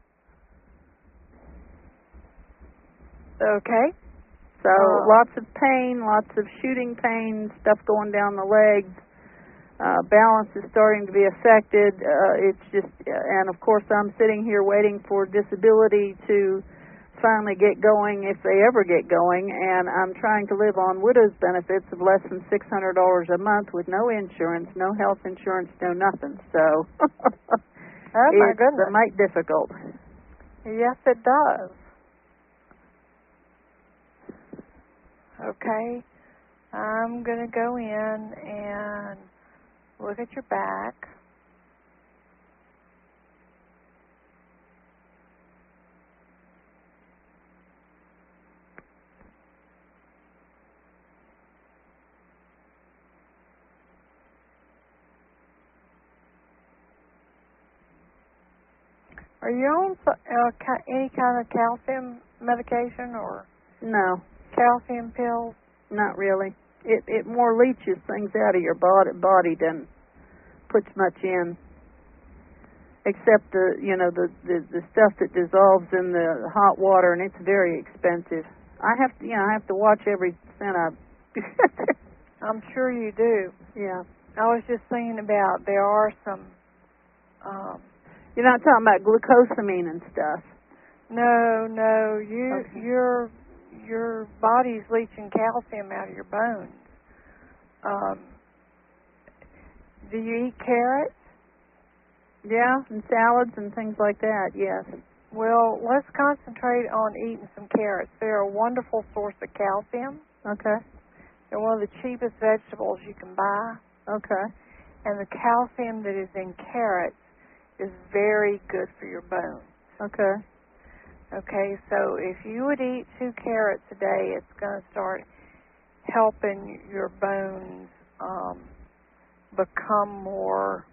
Okay. So lots of pain, lots of shooting pain, stuff going down the legs. Balance is starting to be affected. It's just, and of course I'm sitting here waiting for disability to finally get going, if they ever get going, and I'm trying to live on widow's benefits of less than $600 a month with no insurance, no health insurance, no nothing. So Oh, my goodness. It's might difficult. Yes, it does. Okay. I'm going to go in and look at your back. Are you on any kind of calcium medication or No, calcium pills? not really. It more leaches things out of your body than puts much in. Except the stuff that dissolves in the hot water, and it's very expensive. I have to watch every cent I. I'm sure you do. Yeah. I was just thinking about there are some. You're not talking about glucosamine and stuff. No, Okay. your body's leaching calcium out of your bones. Do you eat carrots? Yeah, and salads and things like that. Yes. Well, let's concentrate on eating some carrots. They're a wonderful source of calcium. Okay. They're one of the cheapest vegetables you can buy. Okay. And the calcium that is in carrots is very good for your bones. Okay. Okay, so if you would eat 2 carrots a day, it's going to start helping your bones become more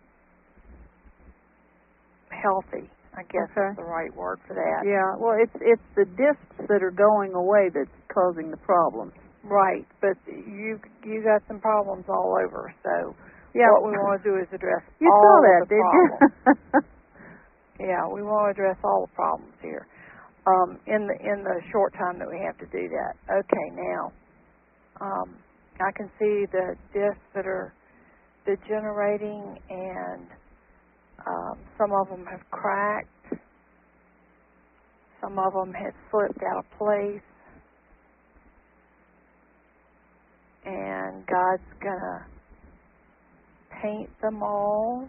healthy, I guess Okay. is the right word for that. Yeah. Well, it's the discs that are going away that's causing the problems. Right, but you got some problems all over. So Yeah. what we want to do is address You all saw that, of the did problems. you? Yeah, we want to address all the problems here. In the short time that we have to do that. Okay, now I can see the discs that are degenerating, and some of them have cracked. Some of them have slipped out of place. And God's going to paint them all.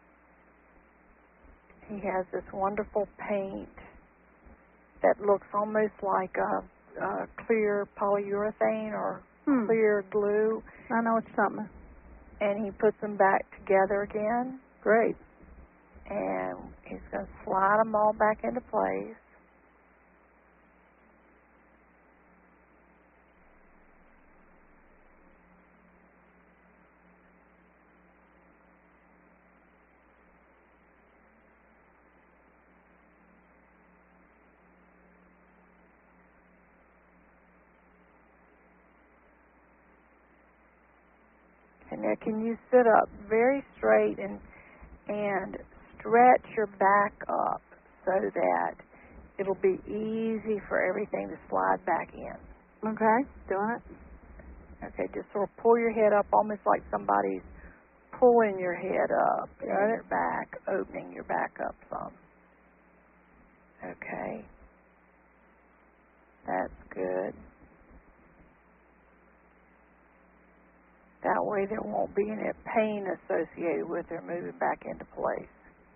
He has this wonderful paint that looks almost like a clear polyurethane or clear glue. I know what you're talking about. And he puts them back together again. Great. And he's going to slide them all back into place. And now can you sit up very straight and stretch your back up so that it'll be easy for everything to slide back in. Okay, doing it. Okay, just sort of pull your head up almost like somebody's pulling your head up and your back, opening your back up some. Okay. That's good. That way there won't be any pain associated with their moving back into place.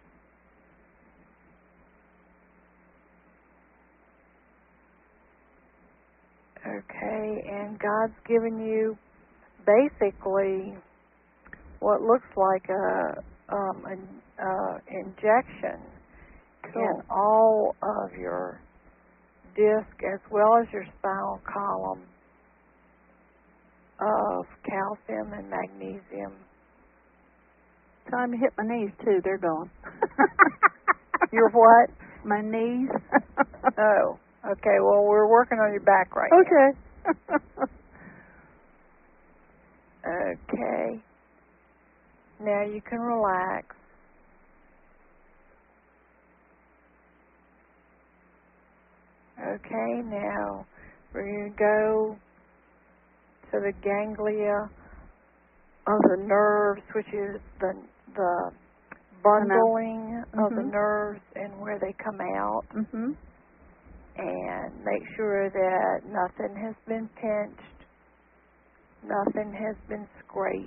Okay, and God's given you basically what looks like an injection in all of your disc as well as your spinal column of calcium and magnesium. Time to hit my knees too. They're gone. Your what? My knees. Oh, okay. Well, we're working on your back right now. Okay. Okay. Now you can relax. Okay, now we're going to go to the ganglia of the nerves, which is the bundling of the nerves and where they come out. And make sure that nothing has been pinched, nothing has been scraped.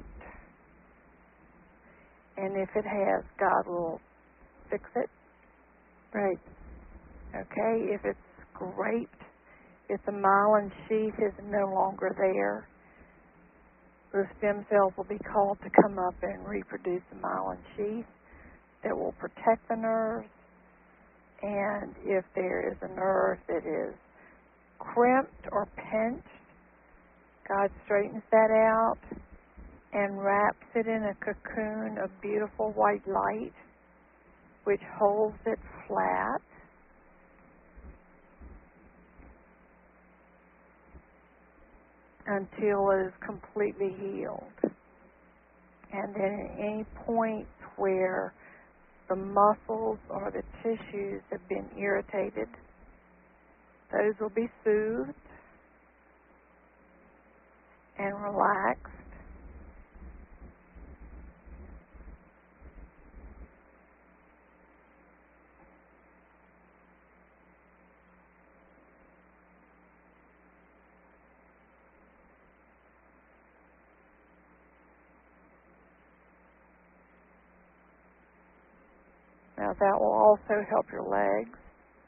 And if it has, God will fix it. Right. Okay, if it's scraped, if the myelin sheath is no longer there, the stem cells will be called to come up and reproduce the myelin sheath that will protect the nerves. And if there is a nerve that is crimped or pinched, God straightens that out and wraps it in a cocoon of beautiful white light, which holds it flat. Until it is completely healed. And then at any point where the muscles or the tissues have been irritated, those will be soothed and relaxed. Now that will also help your legs.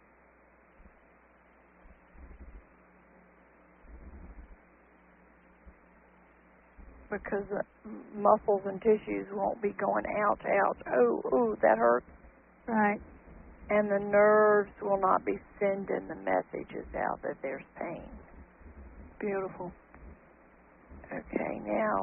Because the muscles and tissues won't be going ouch, ouch, oh, that hurts. Right. And the nerves will not be sending the messages out that there's pain. Beautiful. Okay, now,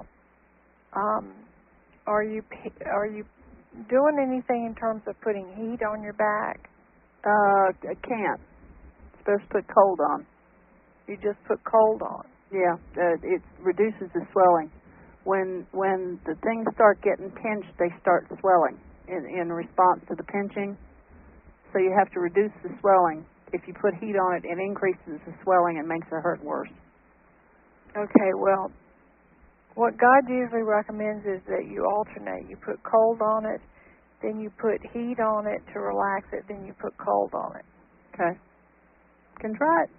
are you doing anything in terms of putting heat on your back? I can't. Supposed to put cold on. You just put cold on. Yeah, it reduces the swelling. When the things start getting pinched, they start swelling in response to the pinching. So you have to reduce the swelling. If you put heat on it, it increases the swelling and makes it hurt worse. Okay, well, what God usually recommends is that you alternate. You put cold on it, then you put heat on it to relax it, then you put cold on it. Okay. Can try it.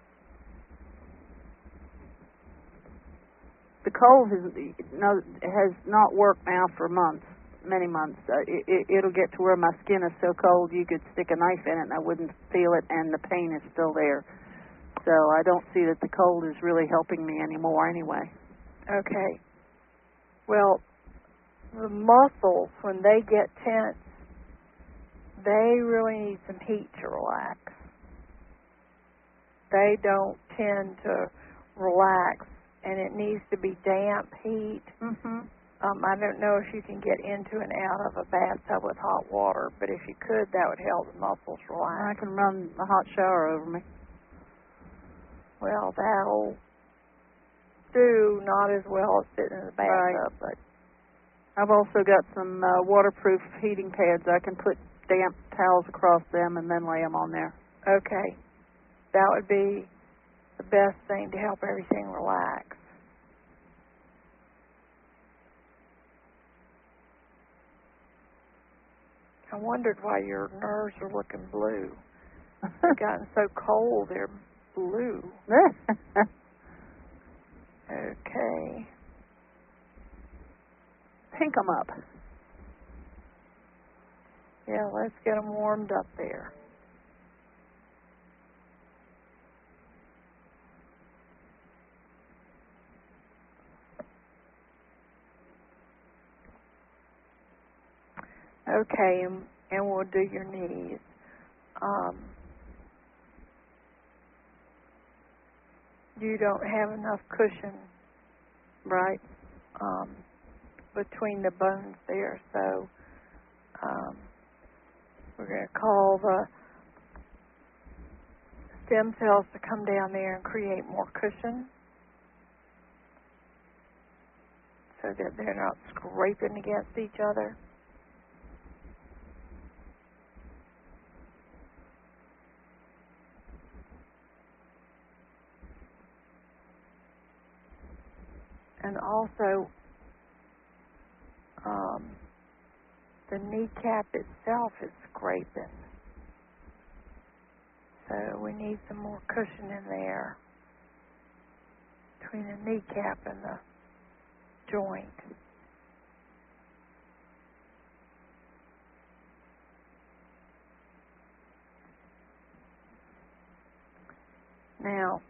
The cold has not worked now for months, many months. It'll get to where my skin is so cold you could stick a knife in it and I wouldn't feel it, and the pain is still there. So I don't see that the cold is really helping me anymore anyway. Okay. Well, the muscles, when they get tense, they really need some heat to relax. They don't tend to relax, and it needs to be damp heat. Mm-hmm. I don't know if you can get into and out of a bathtub with hot water, but if you could, that would help the muscles relax. I can run a hot shower over me. Well, that'll do not as well as sitting in the bathtub, Right. but I've also got some waterproof heating pads. I can put damp towels across them and then lay them on there. okay. That would be the best thing to help everything relax. I wondered why your nerves are looking blue. They've gotten so cold, they're blue. Okay. Pink them up. Yeah, let's get them warmed up there. Okay, and we'll do your knees. You don't have enough cushion, Right. between the bones there, so we're going to call the stem cells to come down there and create more cushion so that they're not scraping against each other. And also, the kneecap itself is scraping. So we need some more cushion in there between the kneecap and the joint. Now,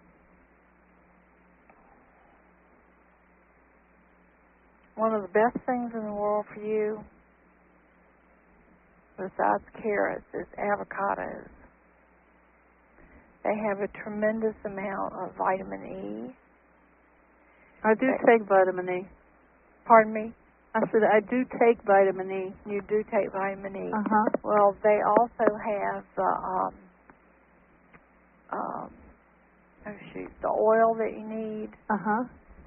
one of the best things in the world for you, besides carrots, is avocados. They have a tremendous amount of vitamin E. I do take vitamin E. Pardon me? I said I do take vitamin E. You do take vitamin E. Uh-huh. Well, they also have the oil that you need. Uh-huh.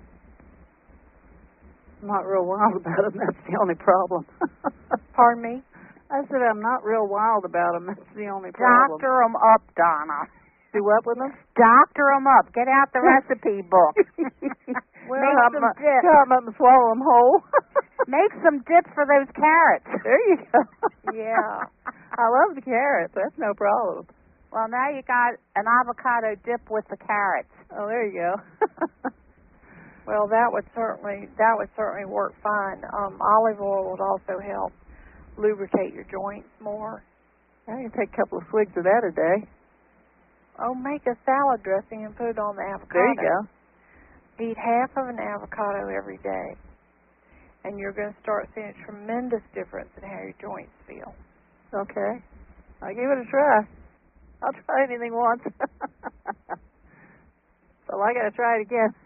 I'm not real wild about them. That's the only problem. Pardon me? I said I'm not real wild about them. That's the only problem. Doctor them up, Donna. Do what with them? Doctor them up. Get out the recipe book. Well, Make I'm some dip. cut them up and swallow them whole. Make some dip for those carrots. There you go. Yeah. I love the carrots. That's no problem. Well, now you got an avocado dip with the carrots. Oh, there you go. Well, that would certainly work fine. Olive oil would also help lubricate your joints more. I can take a couple of swigs of that a day. Oh, make a salad dressing and put it on the avocado. There you go. Eat half of an avocado every day, and you're going to start seeing a tremendous difference in how your joints feel. Okay. I'll give it a try. I'll try anything once. So I got to try it again.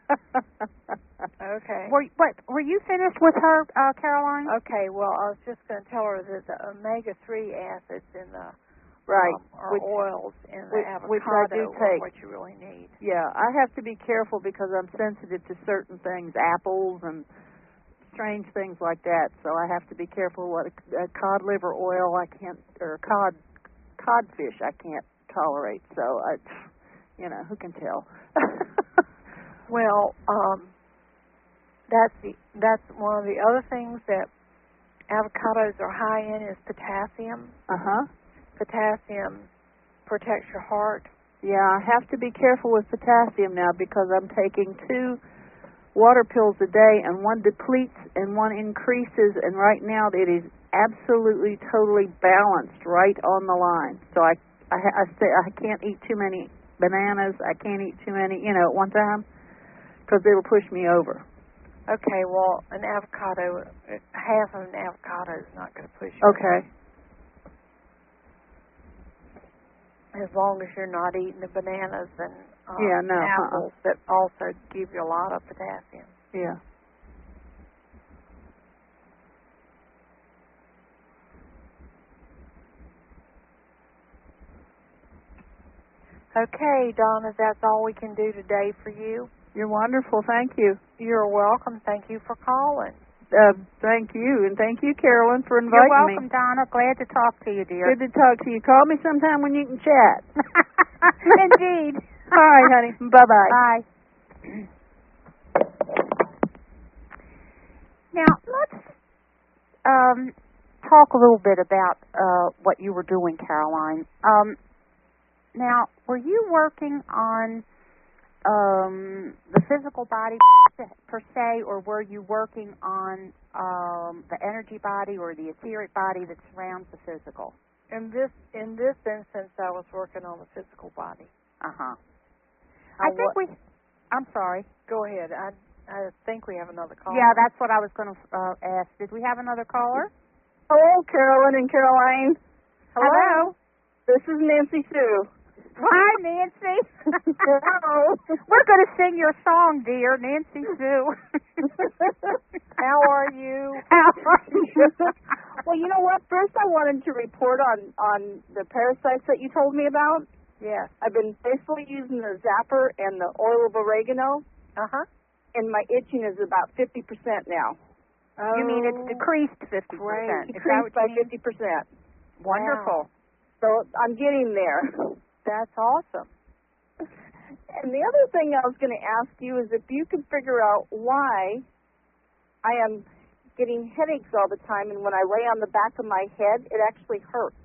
Okay. Were you finished with her, Caroline? Okay, well, I was just going to tell her that the omega-3 acids in the Right. or oils in the avocado which I do are take. what you really need. Yeah, I have to be careful because I'm sensitive to certain things, apples and strange things like that. So I have to be careful what cod liver oil I can't, or codfish I can't tolerate. So who can tell? Well, that's one of the other things that avocados are high in is potassium. Potassium protects your heart. Yeah, I have to be careful with potassium now because I'm taking 2 water pills a day, and one depletes and one increases, and right now it is absolutely totally balanced right on the line. So I say I can't eat too many bananas. I can't eat too many, at one time, because they will push me over. Okay, well, half of an avocado is not going to push you. Okay. As long as you're not eating the bananas and no, apples that also give you a lot of potassium. Yeah. Okay, Donna, that's all we can do today for you. You're wonderful. Thank you. You're welcome. Thank you for calling. Thank you, and thank you, Carolyn, for inviting me. You're welcome, Donna. Glad to talk to you, dear. Good to talk to you. Call me sometime when you can chat. Indeed. All right, honey. Bye-bye. Bye. Now, let's talk a little bit about what you were doing, Caroline. Now, were you working on the physical body per se, or were you working on the energy body or the etheric body that surrounds the physical? In this instance, I was working on the physical body. I'm sorry. Go ahead. I think we have another caller. Yeah, that's what I was going to ask. Did we have another caller? Hello, Carolyn and Caroline. Hello. This is Nancy Sue. Hi, Nancy. Hello. We're going to sing your song, dear, Nancy Sue. How are you? How are you? Well, you know what? First, I wanted to report on the parasites that you told me about. Yes. I've been faithfully using the Zapper and the oil of oregano. And my itching is about 50% now. Oh, you mean it's decreased 50%? Great. Decreased by 50%. Wonderful. Wow. So I'm getting there. That's awesome. And the other thing I was going to ask you is if you could figure out why I am getting headaches all the time, and when I lay on the back of my head, it actually hurts.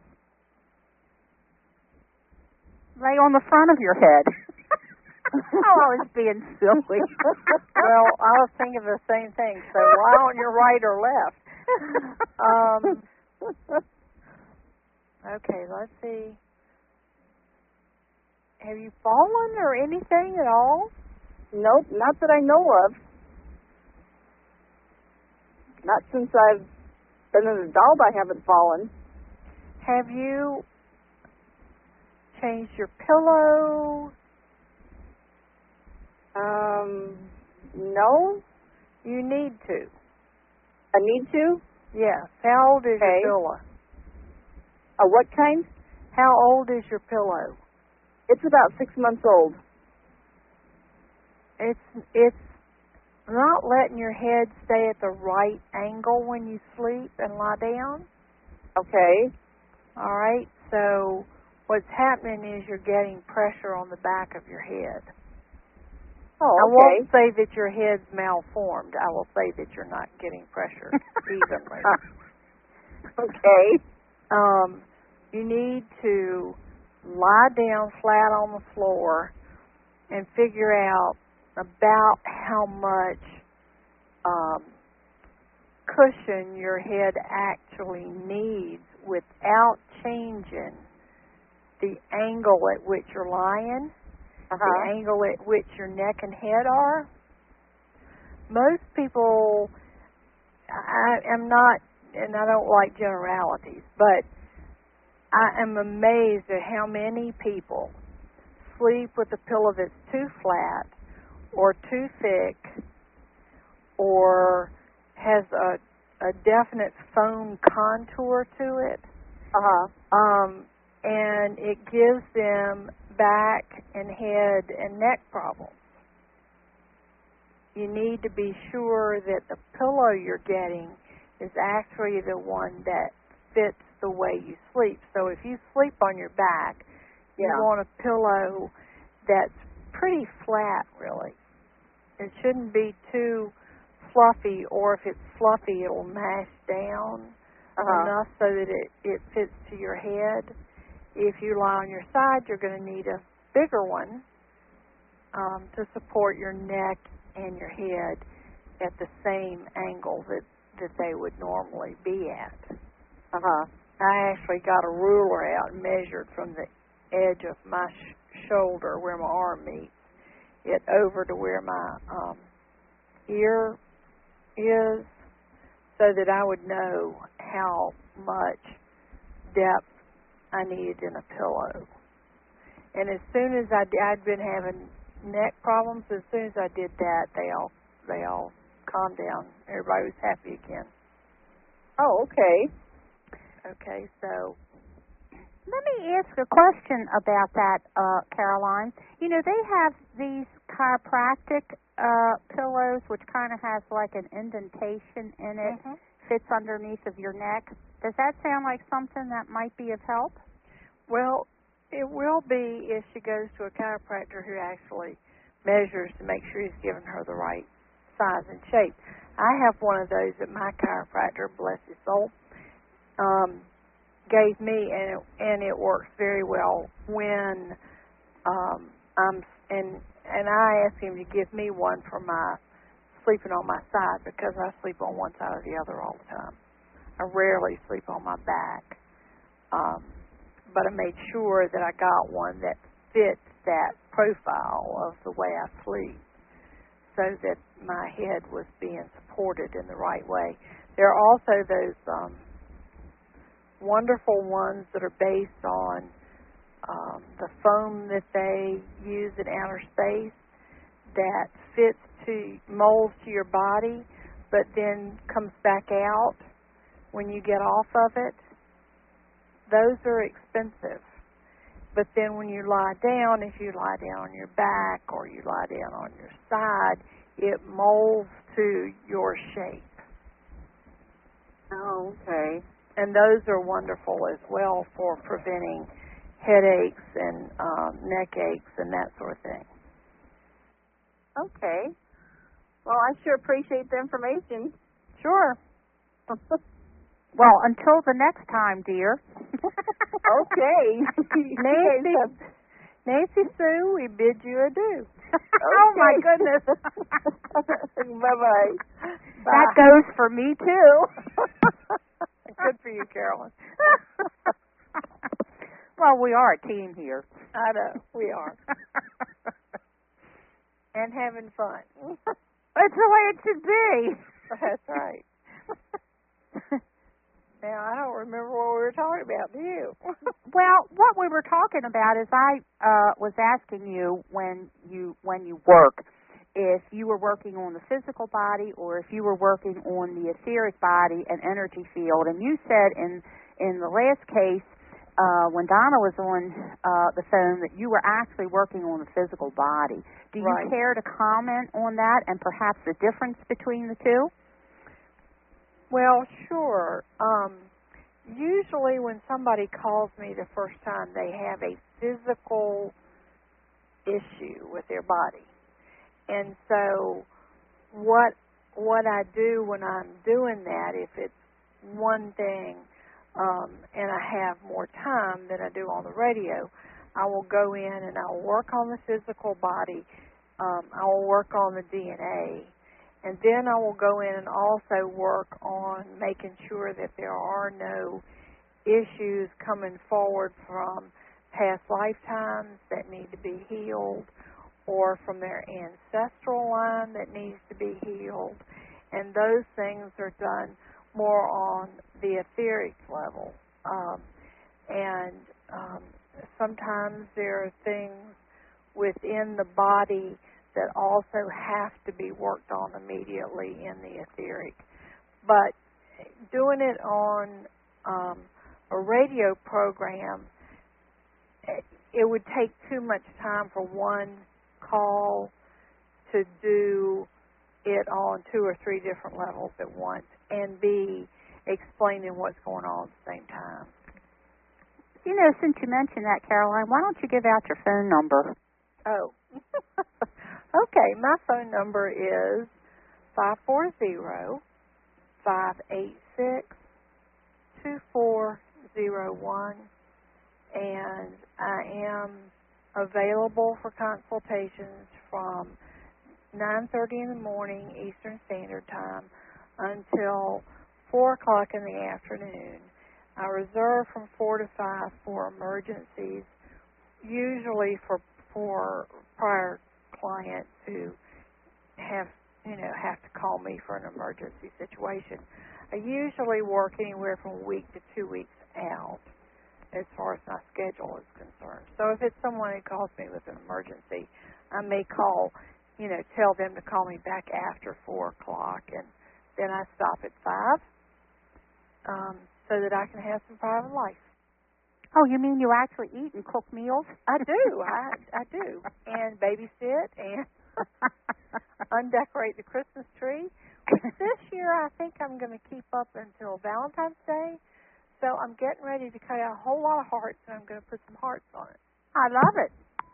Lay on the front of your head. Oh, I was being silly. Well, I was thinking the same thing. So lie on your right or left. Okay, let's see. Have you fallen or anything at all? Nope, not that I know of. Not since I've been an adult, I haven't fallen. Have you changed your pillow? No. You need to. I need to? Yes. How old is your pillow? What kind? How old is your pillow? It's about 6 months old. It's not letting your head stay at the right angle when you sleep and lie down. Okay. All right. So what's happening is you're getting pressure on the back of your head. Oh, I okay. won't say that your head's malformed. I will say that you're not getting pressure evenly. Okay. You need to lie down flat on the floor and figure out about how much cushion your head actually needs without changing the angle at which you're lying, the angle at which your neck and head are. Most people, I'm not, and I don't like generalities, but I am amazed at how many people sleep with a pillow that's too flat or too thick or has a definite foam contour to it. and it gives them back and head and neck problems. You need to be sure that the pillow you're getting is actually the one that fits the way you sleep. So if you sleep on your back, you want a pillow that's pretty flat, really. It shouldn't be too fluffy, or if it's fluffy, it'll mash down enough so that it fits to your head. If you lie on your side, you're going to need a bigger one to support your neck and your head at the same angle that they would normally be at. I actually got a ruler out and measured from the edge of my shoulder where my arm meets it over to where my ear is, so that I would know how much depth I needed in a pillow. And as soon as I'd been having neck problems, as soon as I did that, they all calmed down. Everybody was happy again. Oh, okay. Okay, so let me ask a question about that, Caroline. You know, they have these chiropractic pillows, which kind of has like an indentation in it, fits underneath of your neck. Does that sound like something that might be of help? Well, it will be if she goes to a chiropractor who actually measures to make sure he's giving her the right size and shape. I have one of those that my chiropractor, bless his soul, gave me, and it works very well when and I asked him to give me one for my sleeping on my side, because I sleep on one side or the other all the time. I rarely sleep on my back, but I made sure that I got one that fits that profile of the way I sleep, so that my head was being supported in the right way. There are also those wonderful ones that are based on the foam that they use in outer space that molds to your body, but then comes back out when you get off of it. Those are expensive. But then when you lie down, if you lie down on your back or you lie down on your side, it molds to your shape. Oh, okay. And those are wonderful as well for preventing headaches and neck aches and that sort of thing. Okay. Well, I sure appreciate the information. Sure. Well, until the next time, dear. Okay. Nancy Sue, we bid you adieu. Oh, my goodness. Bye-bye. That goes for me, too. Good for you, Carolyn. Well, we are a team here. I know, we are. And having fun. That's the way it should be. That's right. Now, I don't remember what we were talking about, do you? Well, what we were talking about is I was asking you when you work, if you were working on the physical body or if you were working on the etheric body and energy field. And you said in the last case, when Donna was on the phone, that you were actually working on the physical body. Do you care to comment on that and perhaps the difference between the two? Well, sure. Usually when somebody calls me the first time, they have a physical issue with their body. And so what I do when I'm doing that, if it's one thing and I have more time than I do on the radio, I will go in and I will work on the physical body. I will work on the DNA. And then I will go in and also work on making sure that there are no issues coming forward from past lifetimes that need to be healed, or from their ancestral line that needs to be healed. And those things are done more on the etheric level. Sometimes there are things within the body that also have to be worked on immediately in the etheric. But doing it on a radio program it would take too much time for one call to do it on 2 or 3 different levels at once and be explaining what's going on at the same time. You know, since you mentioned that, Caroline, why don't you give out your phone number? Oh. Okay, my phone number is 540-586-2401, and I am available for consultations from 9:30 in the morning Eastern Standard Time until 4 o'clock in the afternoon. I reserve from 4 to 5 for emergencies, usually for prior clients who have to call me for an emergency situation. I usually work anywhere from a week to 2 weeks out as far as my schedule is concerned. So if it's someone who calls me with an emergency, I may tell them to call me back after 4 o'clock, and then I stop at 5 so that I can have some private life. Oh, you mean you actually eat and cook meals? I do. I do. And babysit and undecorate the Christmas tree. This year I think I'm going to keep up until Valentine's Day. So I'm getting ready to cut out a whole lot of hearts, and I'm going to put some hearts on it. I love it.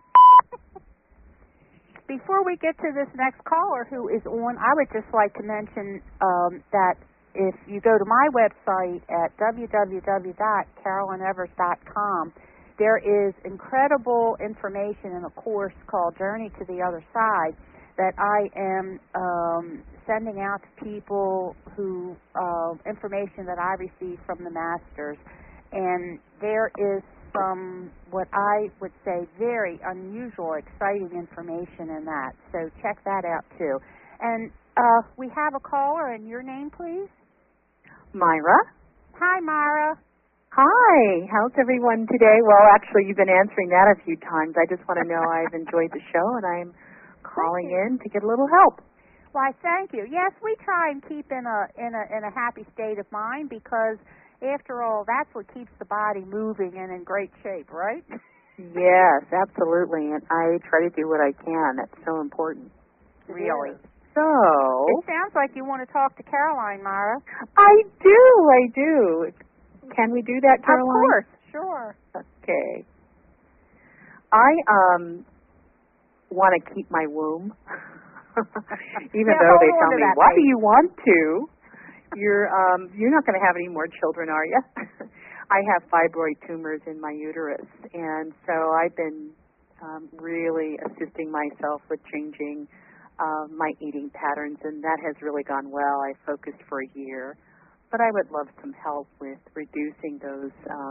Before we get to this next caller who is on, I would just like to mention that if you go to my website at www.carolinevers.com, there is incredible information in a course called Journey to the Other Side that I am sending out to people who information that I receive from the masters. And there is some, what I would say, very unusual, exciting information in that. So check that out, too. And we have a caller, and your name, please? Myra. Hi, Myra. Hi. How's everyone today? Well, actually, you've been answering that a few times. I just want to know I've enjoyed the show, and I'm calling in to get a little help. Why, thank you. Yes, we try and keep in a happy state of mind because, after all, that's what keeps the body moving and in great shape, right? Yes, absolutely. And I try to do what I can. That's so important. Really? So it sounds like you want to talk to Caroline, Myra. I do. Can we do that, Caroline? Of course, sure. Okay. I want to keep my womb, even though they tell me, "Why do you want to? You're not going to have any more children, are you?" I have fibroid tumors in my uterus, and so I've been really assisting myself with changing my eating patterns, and that has really gone well. I focused for a year, but I would love some help with reducing those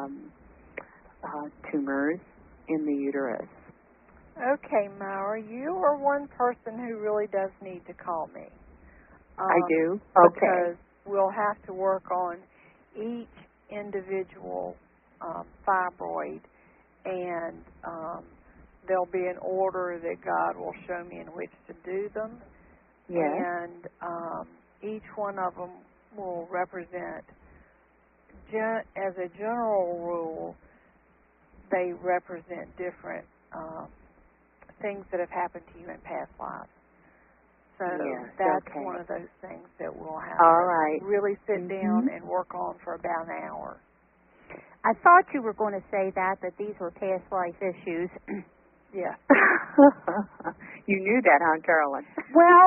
tumors in the uterus. Okay, Myra, you are one person who really does need to call me. I do? Okay. Because we'll have to work on each individual fibroid, and there'll be an order that God will show me in which to do them. Yes. And each one of them will represent, as a general rule, they represent different things that have happened to you in past lives. So that's one of those things that we'll have to really sit down and work on for about an hour. I thought you were going to say that these were past life issues. Yeah. You knew that, huh, Carolyn? Well,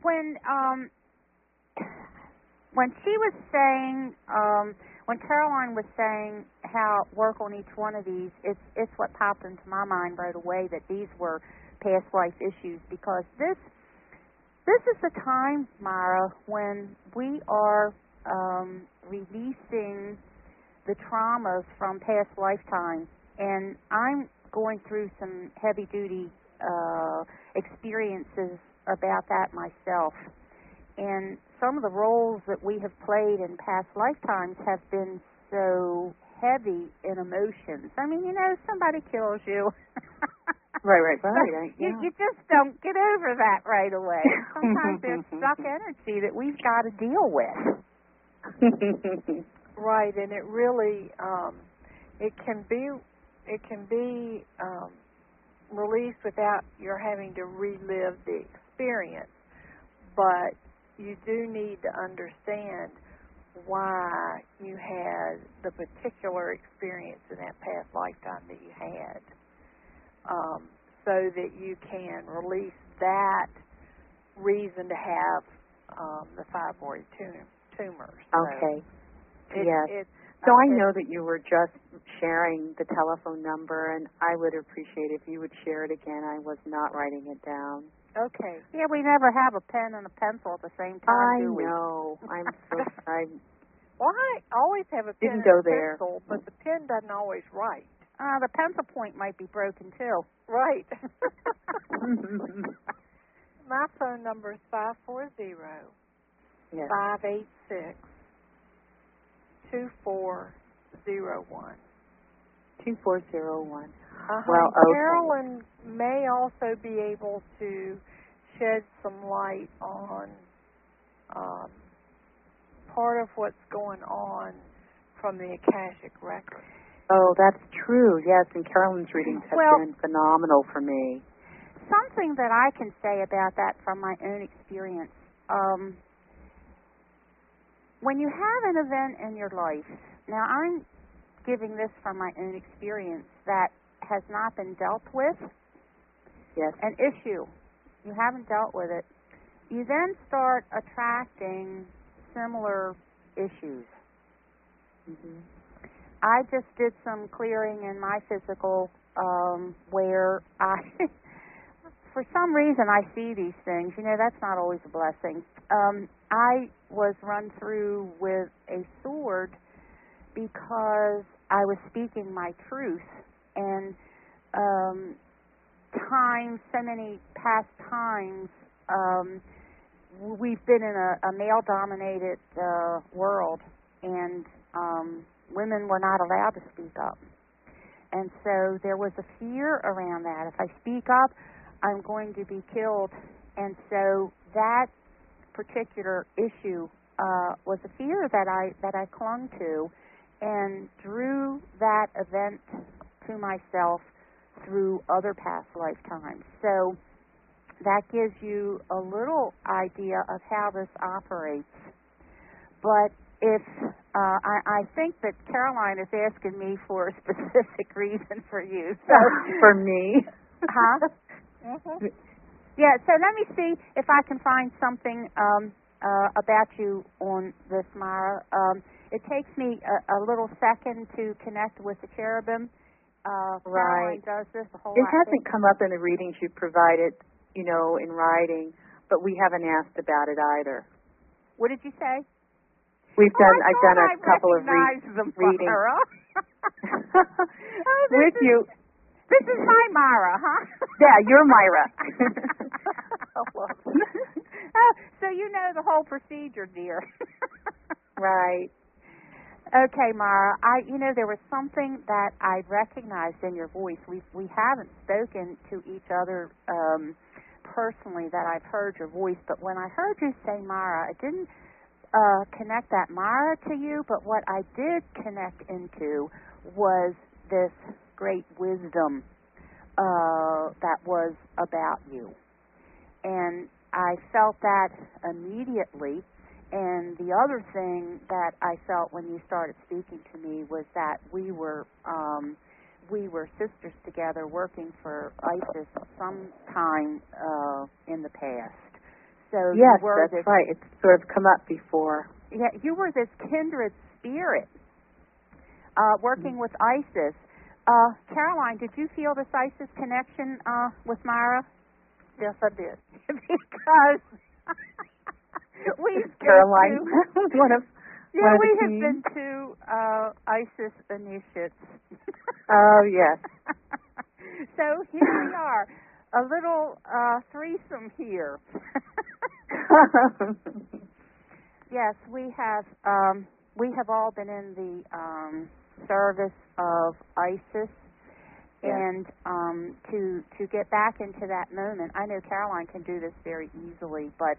when she was saying, when Caroline was saying how work on each one of these, it's what popped into my mind right away that these were past life issues, because this is the time, Myra, when we are releasing the traumas from past lifetimes, and I'm going through some heavy-duty experiences about that myself. And some of the roles that we have played in past lifetimes have been so heavy in emotions. I mean, somebody kills you. Right. You just don't get over that right away. Sometimes there's stuck energy that we've got to deal with. Right, and it really, it it can be released without your having to relive the experience, but you do need to understand why you had the particular experience in that past lifetime that you had, so that you can release that reason to have the fibroid tumor. Okay. Yes. So I know that you were just sharing the telephone number, and I would appreciate if you would share it again. I was not writing it down. Okay. Yeah, we never have a pen and a pencil at the same time, do we? I know. I'm so sorry. Well, I always have a pen Didn't and go a there. pencil, but the pen doesn't always write. The pencil point might be broken, too. Right. My phone number is 540 Yes. 586 2401. 2401. Well, okay. Carolyn may also be able to shed some light on part of what's going on from the Akashic record. Oh, that's true. Yes, and Carolyn's readings have been phenomenal for me. Something that I can say about that from my own experience. When you have an event in your life, now I'm giving this from my own experience, that has not been dealt with, yes, an issue, you haven't dealt with it, you then start attracting similar issues. Mm-hmm. I just did some clearing in my physical where I, for some reason, I see these things. You know, that's not always a blessing. I was run through with a sword because I was speaking my truth, and so many past times, we've been in a male-dominated world, and women were not allowed to speak up. And so there was a fear around that. If I speak up, I'm going to be killed. And so that particular issue was a fear that I clung to, and drew that event to myself through other past lifetimes. So that gives you a little idea of how this operates. But if I think that Caroline is asking me for a specific reason for you. So for me. Huh? Mm-hmm. Yeah, so let me see if I can find something about you on this, Myra. It takes me a little second to connect with the cherubim. Right. Caroline does this a whole It lot. hasn't come up in the readings you've provided, in writing, but we haven't asked about it either. What did you say? I've done a couple of readings with you. This is my Myra, huh? Yeah, you're Myra. So you know the whole procedure, dear. Right. Okay, Myra. There was something that I recognized in your voice. We haven't spoken to each other personally that I've heard your voice, but when I heard you say Myra, I didn't connect that Myra to you, but what I did connect into was this great wisdom that was about you. And I felt that immediately. And the other thing that I felt when you started speaking to me was that we were sisters together working for ISIS sometime in the past. So yes, that's right. It's sort of come up before. Yeah, you were this kindred spirit working with ISIS. Caroline, did you feel this ISIS connection with Myra? Yes, I did. Because we've Caroline, one of we have been to ISIS initiates. Oh yes. So here we are, a little threesome here. Yes, we have all been in the service of ISIS. Yes. And to get back into that moment, I know Caroline can do this very easily, but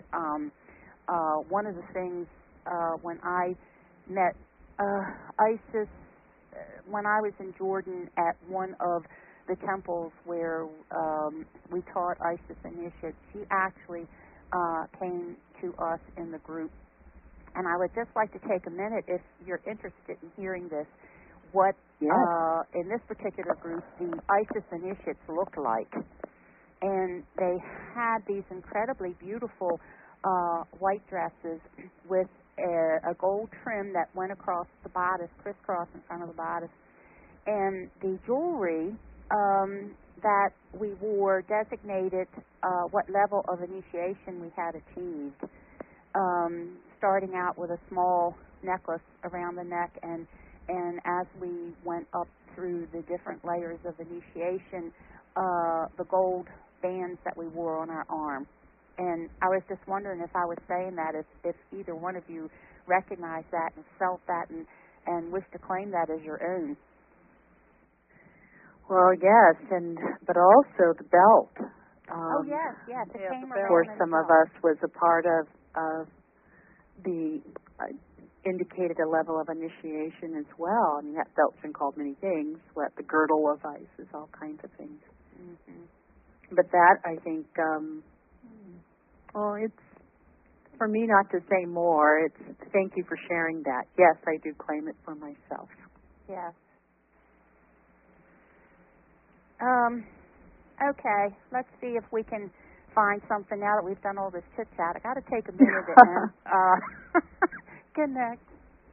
one of the things when I met ISIS when I was in Jordan at one of the temples where we taught Isis initiates, she actually came to us in the group. And I would just like to take a minute, if you're interested in hearing this, what in this particular group the Isis initiates looked like. And they had these incredibly beautiful white dresses with a gold trim that went across the bodice, crisscross in front of the bodice. And the jewelry that we wore designated what level of initiation we had achieved. Starting out with a small necklace around the neck, and as we went up through the different layers of initiation, the gold bands that we wore on our arm. And I was just wondering if I was saying that, if either one of you recognized that and felt that and wished to claim that as your own. Well, yes, but also the belt. Oh, yes, it came around. For some of us was a part of the indicated a level of initiation as well. I mean, that belt's been called many things. The girdle of Isis, all kinds of things. Mm-hmm. But that, I think, well, it's for me not to say more. It's thank you for sharing that. Yes, I do claim it for myself. Yes. Okay, let's see if we can find something now that we've done all this chit chat. I got to take a minute and connect.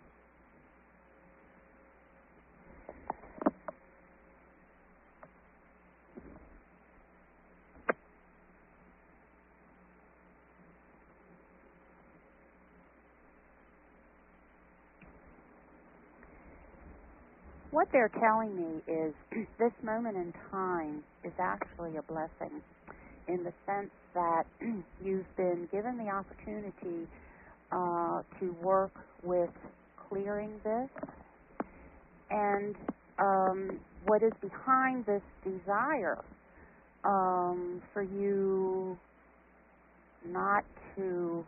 What they're telling me is this moment in time is actually a blessing, in the sense that you've been given the opportunity to work with clearing this, and what is behind this desire for you not to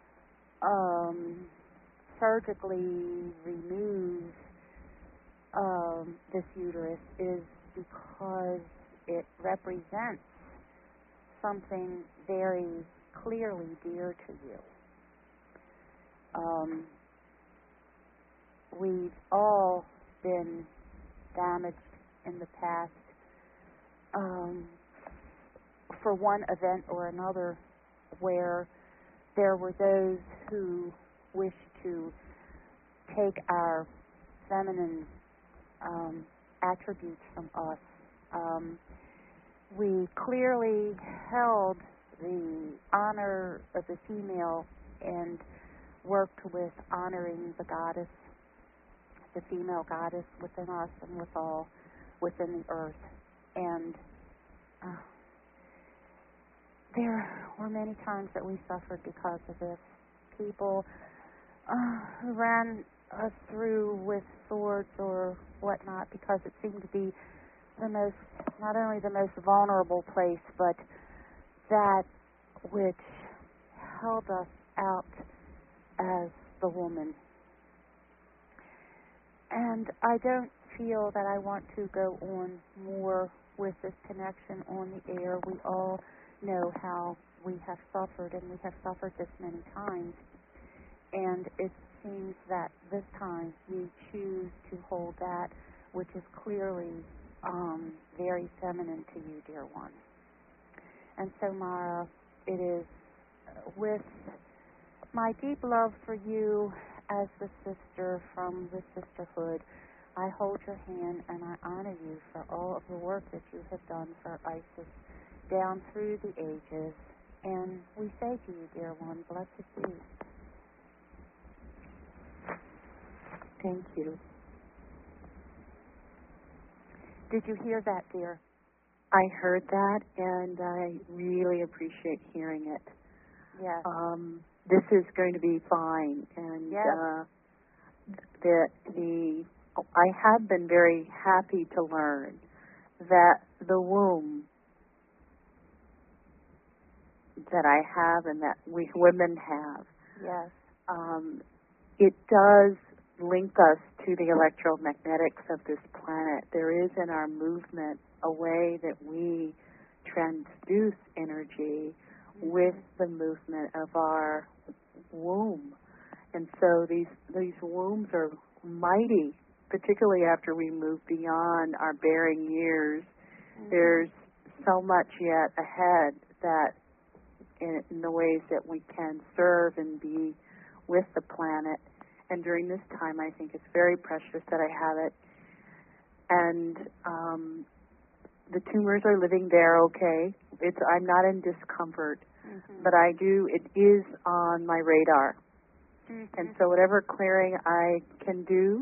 surgically remove this uterus is because it represents something very clearly dear to you. We've all been damaged in the past for one event or another, where there were those who wished to take our feminine attributes from us. We clearly held the honor of the female and worked with honoring the goddess, the female goddess within us and within the earth. And there were many times that we suffered because of this. People who ran us through with swords or whatnot, because it seemed to be not only the most vulnerable place, but that which held us out as the woman. And I don't feel that I want to go on more with this connection on the air. We all know how we have suffered, and we have suffered this many times. And it seems that this time you choose to hold that which is clearly very feminine to you, dear one. And so, Mara, it is with my deep love for you as the sister from the sisterhood, I hold your hand and I honor you for all of the work that you have done for Isis down through the ages. And we say to you, dear one, blessed be. Thank you. Did you hear that, dear? I heard that, and I really appreciate hearing it. Yes. This is going to be fine, and yes. I have been very happy to learn that the womb that I have and that we women have, yes, it does link us to the electromagnetics of this planet. There is in our movement a way that we transduce energy with the movement of our womb. And so these wombs are mighty, particularly after we move beyond our bearing years. There's so much yet ahead that in the ways that we can serve and be with the planet. And during this time, I think it's very precious that I have it. And the tumors are living there okay. I'm not in discomfort, but it is on my radar. And so whatever clearing I can do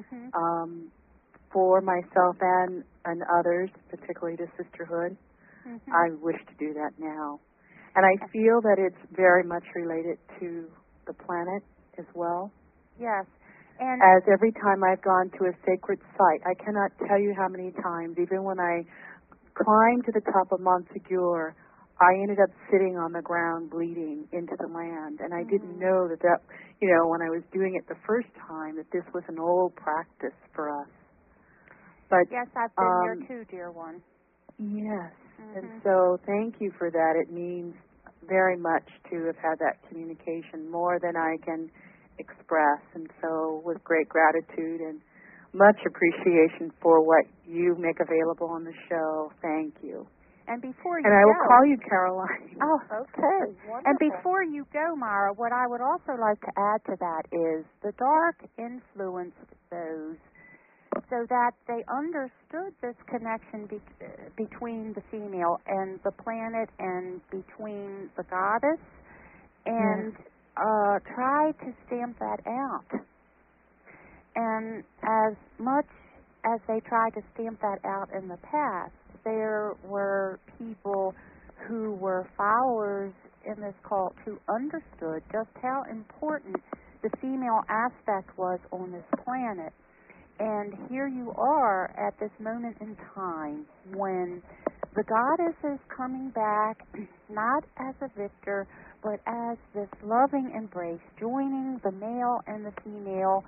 for myself and others, particularly to sisterhood, I wish to do that now. And I feel that it's very much related to the planet as well. Yes. And as every time I've gone to a sacred site, I cannot tell you how many times, even when I climbed to the top of Montsegur, I ended up sitting on the ground bleeding into the land. And I didn't know that, when I was doing it the first time, that this was an old practice for us. But yes, I've been there too, dear one. Yes. And so thank you for that. It means very much to have had that communication, more than I can express. And so with great gratitude and much appreciation for what you make available on the show. Thank you. And before you I will call you Caroline. Oh, okay. Wonderful. And before you go, Mara, what I would also like to add to that is the dark influenced those so that they understood this connection between the female and the planet and between the goddess and try to stamp that out. And as much as they tried to stamp that out in the past, there were people who were followers in this cult who understood just how important the female aspect was on this planet. And here you are at this moment in time when the goddess is coming back, not as a victor, but as this loving embrace, joining the male and the female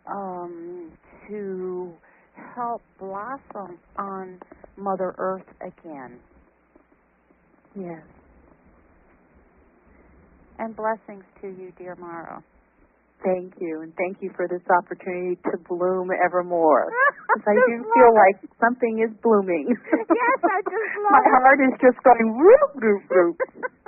to help blossom on Mother Earth again. Yes. And blessings to you, dear Mara. Thank you, and thank you for this opportunity to bloom evermore. Because I do feel like something is blooming. Yes, I just love My heart is just going whoop, whoop, whoop.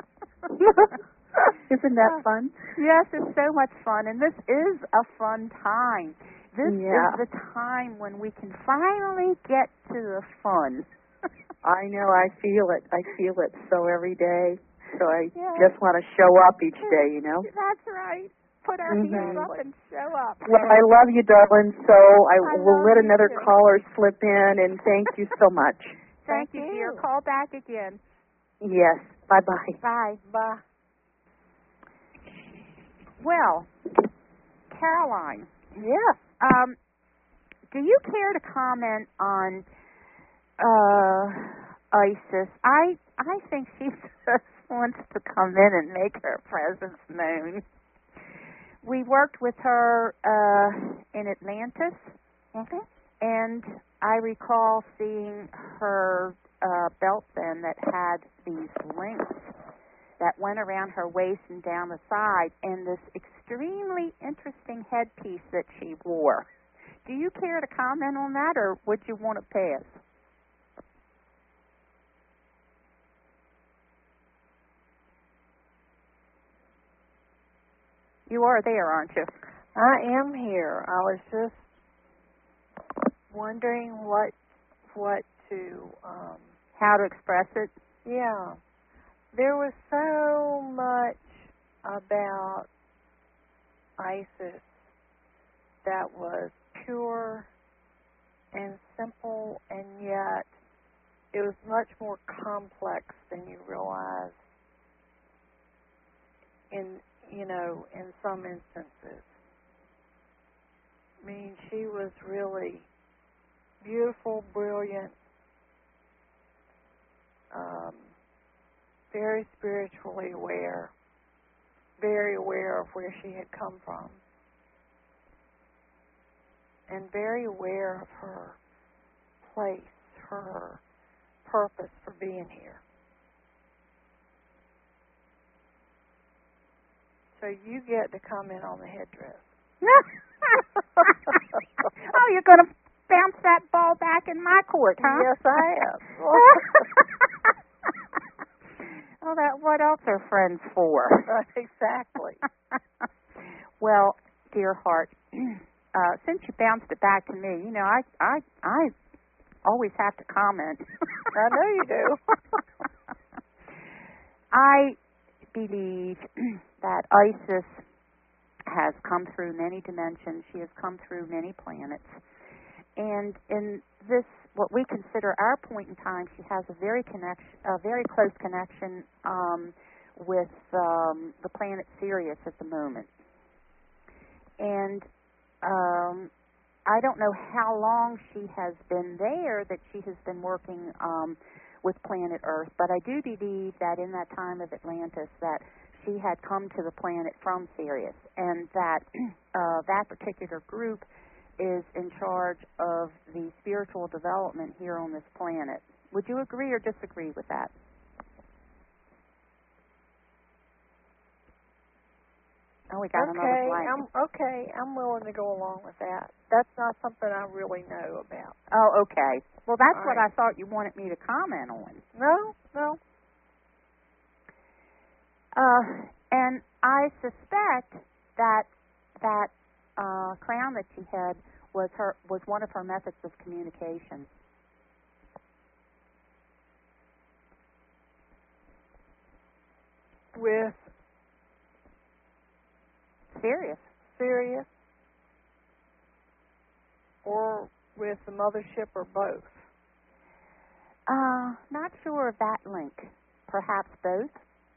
Isn't that fun? Yes, it's so much fun, and this is a fun time. This is the time when we can finally get to the fun. I know, I feel it. I feel it so every day. So I just want to show up each day, That's right. Put our hands up and show up. Well, I love you, darling, so I will let another caller slip in, and thank you so much. Thank you, dear. Call back again. Yes. Bye-bye. Bye. Bye. Well, Caroline. Yes. Do you care to comment on Isis? I think she just wants to come in and make her presence known. We worked with her in Atlantis, and I recall seeing her belt then that had these links that went around her waist and down the side, and this extremely interesting headpiece that she wore. Do you care to comment on that, or would you want to pass? You are there, aren't you? I am here. I was just wondering what to how to express it. Yeah. There was so much about Isis that was pure and simple, and yet it was much more complex than you realize in some instances. I mean, she was really beautiful, brilliant, very spiritually aware, very aware of where she had come from. and very aware of her place, her purpose for being here. So you get to comment on the headdress. Oh, you're going to bounce that ball back in my court, huh? Yes, I am. Well, what else are friends for? Exactly. Well, dear heart, since you bounced it back to me, you know, I always have to comment. I know you do. I believe that Isis has come through many dimensions. She has come through many planets. And in this, what we consider our point in time, she has a very close connection with the planet Sirius at the moment. And I don't know how long she has been there, that she has been working with planet Earth, but I do believe that in that time of Atlantis that she had come to the planet from Sirius, and that that particular group is in charge of the spiritual development here on this planet. Would you agree or disagree with that? Oh, we got another blank. I'm willing to go along with that. That's not something I really know about. Oh, okay. Well, that's All what right. I thought you wanted me to comment on. No. And I suspect that crown that she had was one of her methods of communication. With Sirius. Or with the mothership, or both? Not sure of that link. Perhaps both.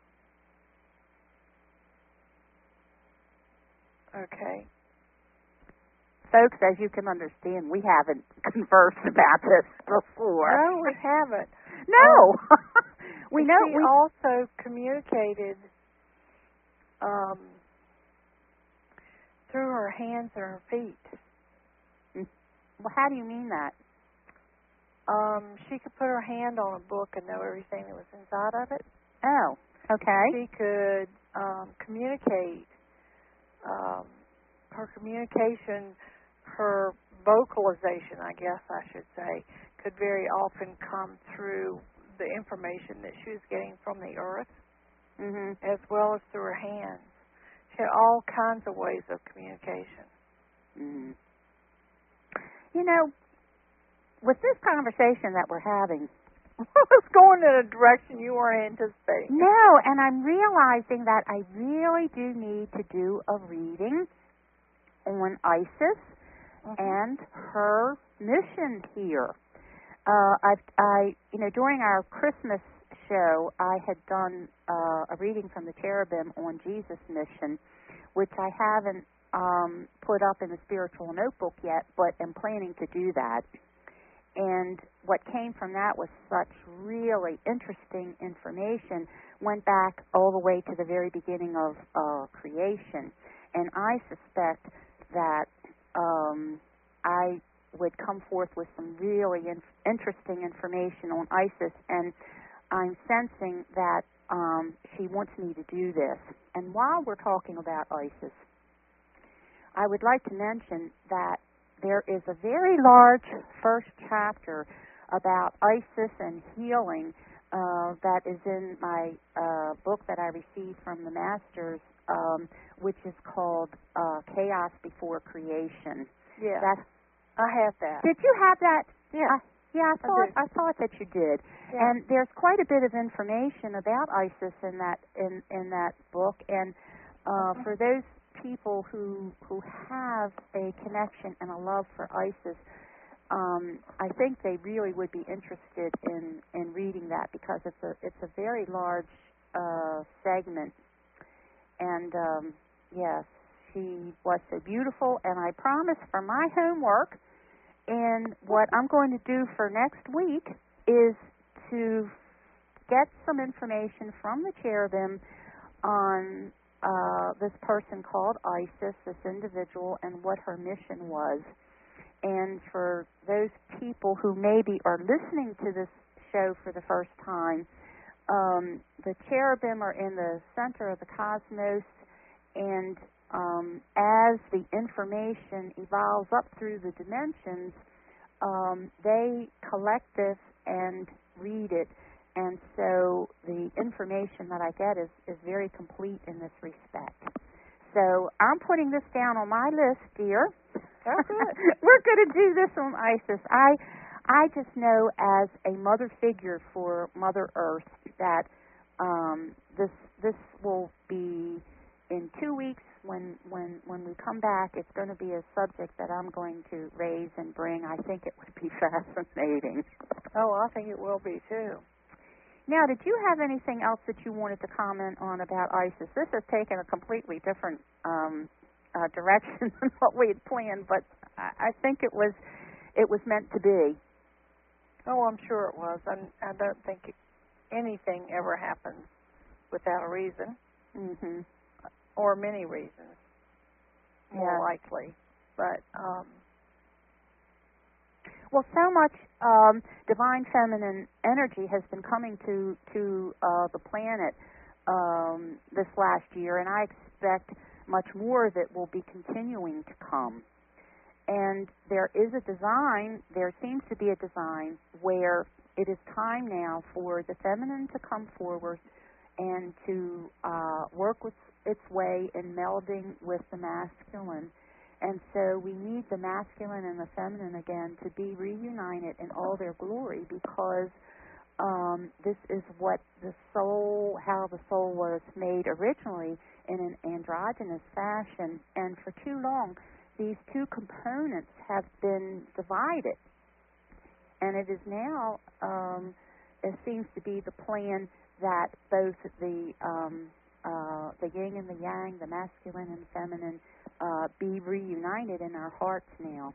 Okay. Folks, as you can understand, we haven't conversed about this before. No, we haven't. No. We know. She also communicated through her hands and her feet. Well, how do you mean that? She could put her hand on a book and know everything that was inside of it. Oh, okay. She could communicate. Her communication, her vocalization, I guess I should say, could very often come through the information that she was getting from the earth, as well as through her hands. She had all kinds of ways of communication. Mm-hmm. You know, with this conversation that we're having, it's going in a direction you weren't anticipating. No, and I'm realizing that I really do need to do a reading on Isis and her mission here. During our Christmas show, I had done a reading from the Cherubim on Jesus' mission, which I haven't put up in the spiritual notebook yet, but am planning to do that. And what came from that was such really interesting information, went back all the way to the very beginning of creation. And I suspect that I would come forth with some really interesting information on Isis, and I'm sensing that she wants me to do this. And while we're talking about Isis, I would like to mention that there is a very large first chapter about Isis and healing that is in my book that I received from the Masters, which is called Chaos Before Creation. Yeah, I have that. Did you have that? Yeah. I thought that you did. Yeah. And there's quite a bit of information about Isis in that book. And for those people who have a connection and a love for Isis, I think they really would be interested in reading that, because it's a very large segment. And yes, she was so beautiful. And I promise, for my homework, and what I'm going to do for next week is to get some information from the Cherubim on this person called Isis, this individual, and what her mission was. And for those people who maybe are listening to this show for the first time, the cherubim are in the center of the cosmos, and as the information evolves up through the dimensions, they collect this and read it. And so the information that I get is very complete in this respect. So I'm putting this down on my list, dear. We're going to do this on Isis. I just know as a mother figure for Mother Earth that this will be in 2 weeks when we come back. It's going to be a subject that I'm going to raise and bring. I think it would be fascinating. Oh, I think it will be too. Now, did you have anything else that you wanted to comment on about Isis? This has taken a completely different direction than what we had planned, but I think it was meant to be. Oh, I'm sure it was. I don't think anything ever happens without a reason, or many reasons, more likely. But well, so much divine feminine energy has been coming to the planet this last year, and I expect much more of it will be continuing to come. And there seems to be a design where it is time now for the feminine to come forward and to work its way in melding with the masculine. And so we need the masculine and the feminine again to be reunited in all their glory, because this is what how the soul was made originally, in an androgynous fashion. And for too long, these two components have been divided. And it is now, it seems to be the plan that both the yin and the yang, the masculine and feminine, be reunited in our hearts now.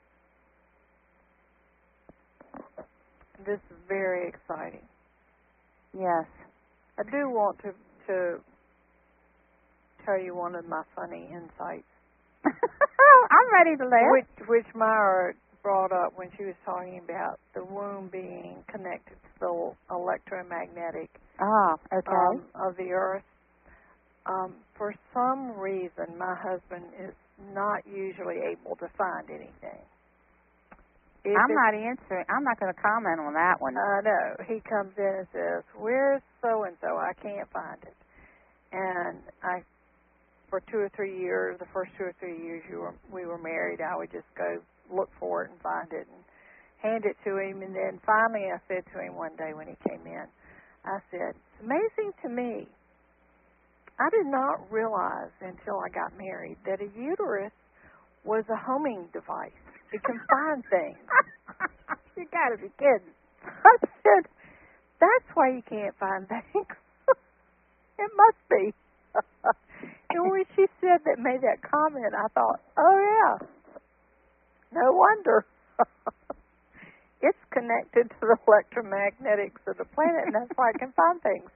This is very exciting. Yes. I do want to tell you one of my funny insights. I'm ready to laugh. Which Myra brought up when she was talking about the womb being connected to the electromagnetic of the earth. For some reason, my husband is not usually able to find anything. I'm not going to comment on that one. I know. He comes in and says, "Where's so-and-so? I can't find it." And for 2 or 3 years, the first 2 or 3 years we were married, I would just go look for it and find it and hand it to him. And then finally I said to him one day when he came in, I said, "It's amazing to me. I did not realize until I got married that a uterus was a homing device. It can find things." You got to be kidding. I said, "That's why you can't find things." It must be. And when she said that, made that comment, I thought, oh yeah, no wonder. It's connected to the electromagnetics of the planet, and that's why it can find things.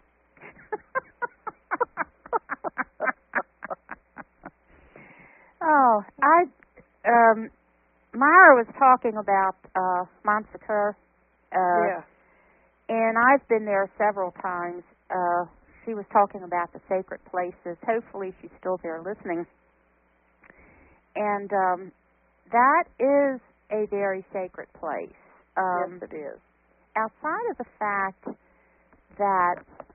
Oh, Myra was talking about Mont Secours, and I've been there several times. She was talking about the sacred places. Hopefully she's still there listening. And that is a very sacred place. Yes, it is. Outside of the fact that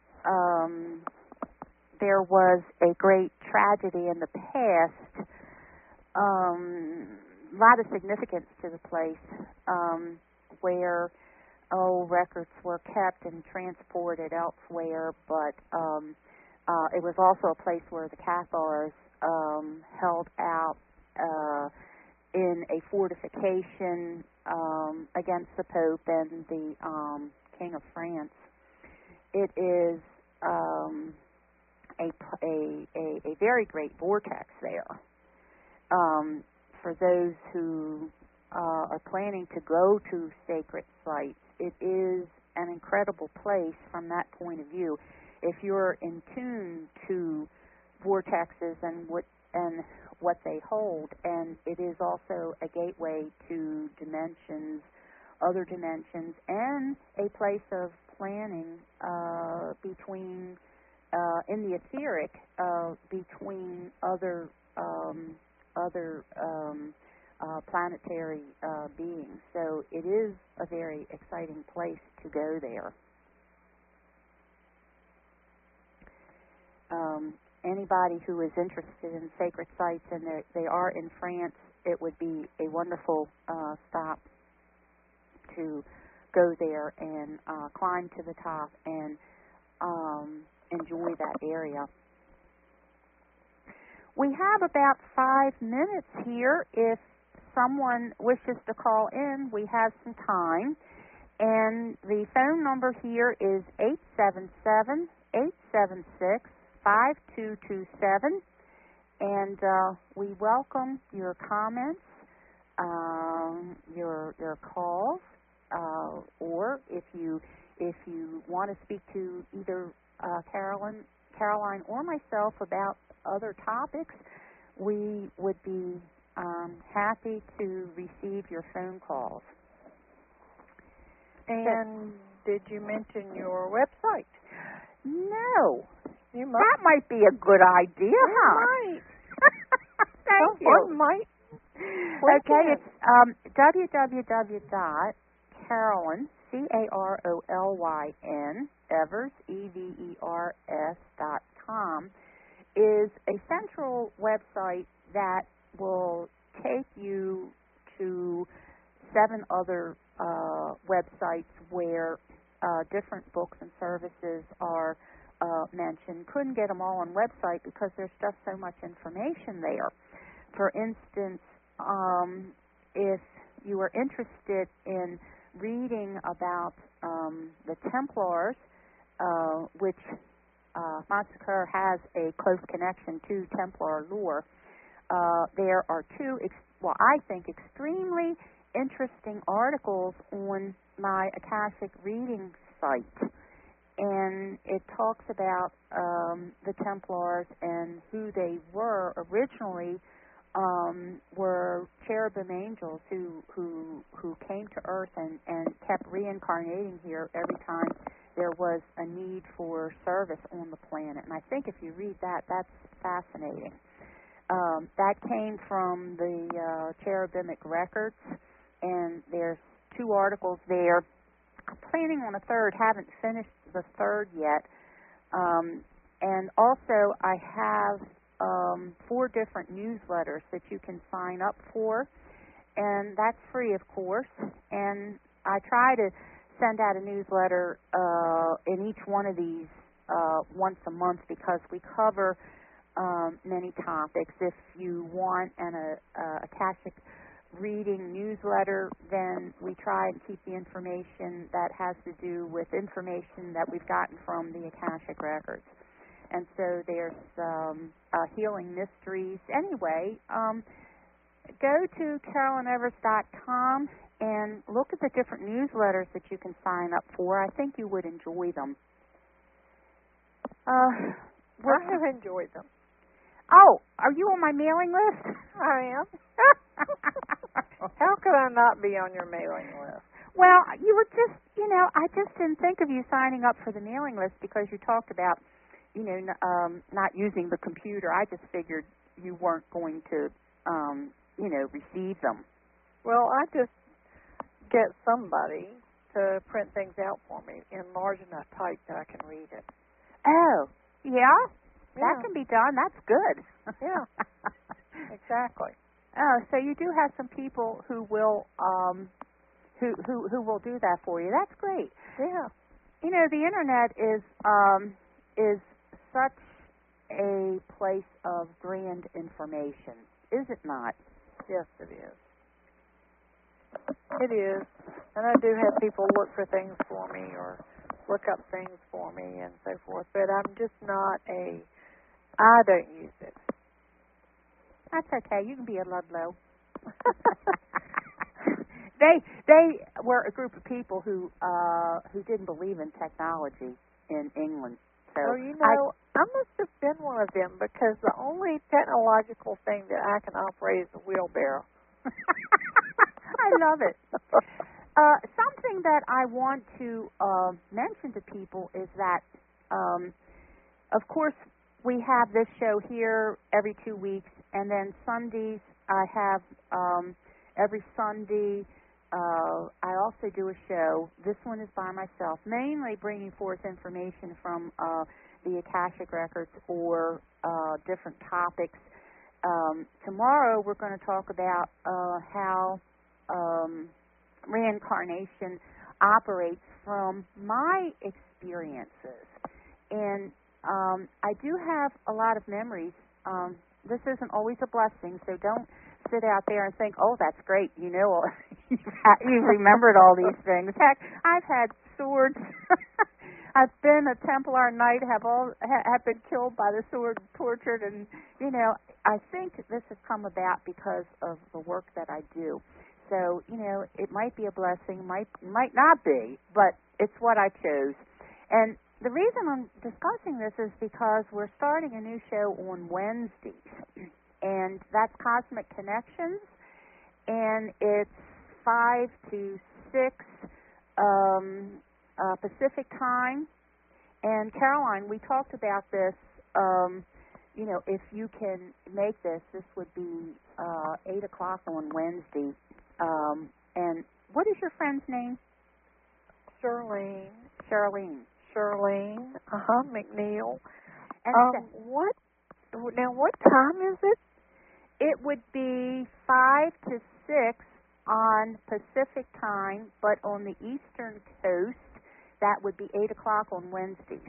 there was a great tragedy in the past, a lot of significance to the place, where records were kept and transported elsewhere, but it was also a place where the Cathars held out in a fortification against the Pope and the King of France. It is a very great vortex there. For those who are planning to go to sacred sites, it is an incredible place from that point of view. If you're in tune to vortexes and and what they hold, and it is also a gateway to dimensions, other dimensions, and a place of planning between in the etheric between other planetary beings. So it is a very exciting place to go there. Anybody who is interested in sacred sites and they are in France, it would be a wonderful stop to go there and climb to the top and enjoy that area. We have about 5 minutes here. If someone wishes to call in, we have some time. And the phone number here is 877-876-5227. And we welcome your comments, your calls, or if you want to speak to either Caroline or myself about other topics, we would be happy to receive your phone calls. And did you mention your website? No. You might. That might be a good idea, huh? Might. Thank you. One might. Okay, it's www.Carolyn, CAROLYN, Evers, EVERS.com, is a central website that will take you to 7 other websites where different books and services are mentioned. Couldn't get them all on website because there's just so much information there. For instance, if you are interested in reading about the Templars, which Montsegur has a close connection to Templar lore, there are 2, I think, extremely interesting articles on my Akashic reading site. And it talks about the Templars and who they were. Originally were cherubim angels who came to Earth and kept reincarnating here every time there was a need for service on the planet. And I think if you read that, that's fascinating. That came from the cherubic records, and there's 2 articles there. I'm planning on a 3rd, haven't finished the 3rd yet. And also I have 4 different newsletters that you can sign up for, and that's free, of course. And I try to send out a newsletter in each one of these once a month because we cover many topics. If you want an Akashic reading newsletter, then we try and keep the information that has to do with information that we've gotten from the Akashic records. And so there's healing mysteries. Anyway, go to CarolynEvers.com and look at the different newsletters that you can sign up for. I think you would enjoy them. I have enjoyed them. Oh, are you on my mailing list? I am. How could I not be on your mailing list? Well, you were just, I just didn't think of you signing up for the mailing list because you talked about, not using the computer. I just figured you weren't going to, receive them. Well, I just get somebody to print things out for me in large enough type that I can read it. Oh, yeah? Yeah. That can be done. That's good. Yeah, exactly. Oh, so you do have some people who will who will do that for you. That's great. Yeah. The internet is such a place of grand information, is it not? Yes, it is. It is. And I do have people look for things for me or look up things for me and so forth, but I'm just not I don't use it. That's okay. You can be a Ludlow. They were a group of people who didn't believe in technology in England. So well, I must have been one of them because the only technological thing that I can operate is a wheelbarrow. I love it. Something that I want to mention to people is that, of course, we have this show here every 2 weeks, and then Sundays I have every Sunday. I also do a show. This one is by myself, mainly bringing forth information from the Akashic Records or different topics. Tomorrow we're going to talk about how reincarnation operates from my experiences. And I do have a lot of memories. This isn't always a blessing, so don't sit out there and think, oh, that's great, you've remembered all these things. Heck, I've had swords. I've been a Templar Knight, have been killed by the sword, tortured, and, I think this has come about because of the work that I do. So, it might be a blessing, might not be, but it's what I chose. And the reason I'm discussing this is because we're starting a new show on Wednesdays, and that's Cosmic Connections, and it's 5 to 6 Pacific time. And Caroline, we talked about this, if you can make this would be 8 o'clock on Wednesday. And what is your friend's name? Charlene. McNeil. And what time is it? It would be 5 to 6 on Pacific time, but on the Eastern Coast, that would be 8 o'clock on Wednesdays.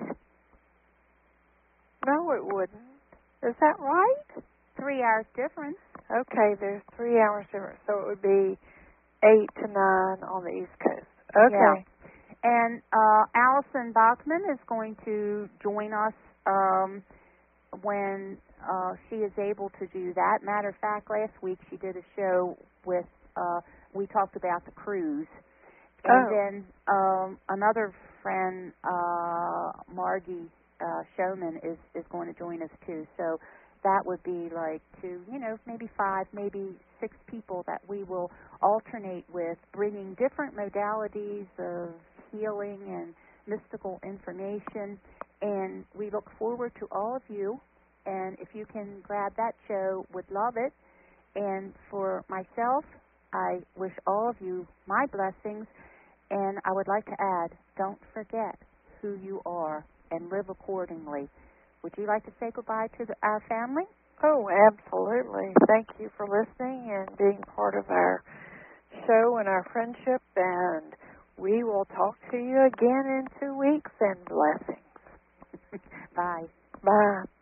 No, it wouldn't. Is that right? 3 hours difference. Okay, there's 3 hours difference, so it would be 8 to 9 on the East Coast. Okay. Yeah. And Allison Bachman is going to join us when she is able to do that. Matter of fact, last week she did a show with, we talked about the cruise. And then another friend, Margie Showman, is going to join us too. So that would be like maybe 5, maybe 6 people that we will alternate with, bringing different modalities of healing and mystical information. And we look forward to all of you. And if you can grab that show, would love it. And for myself, I wish all of you my blessings. And I would like to add, don't forget who you are and live accordingly. Would you like to say goodbye to our family? Oh, absolutely. Thank you for listening and being part of our show and our friendship. And we will talk to you again in 2 weeks. And blessings. Bye. Bye.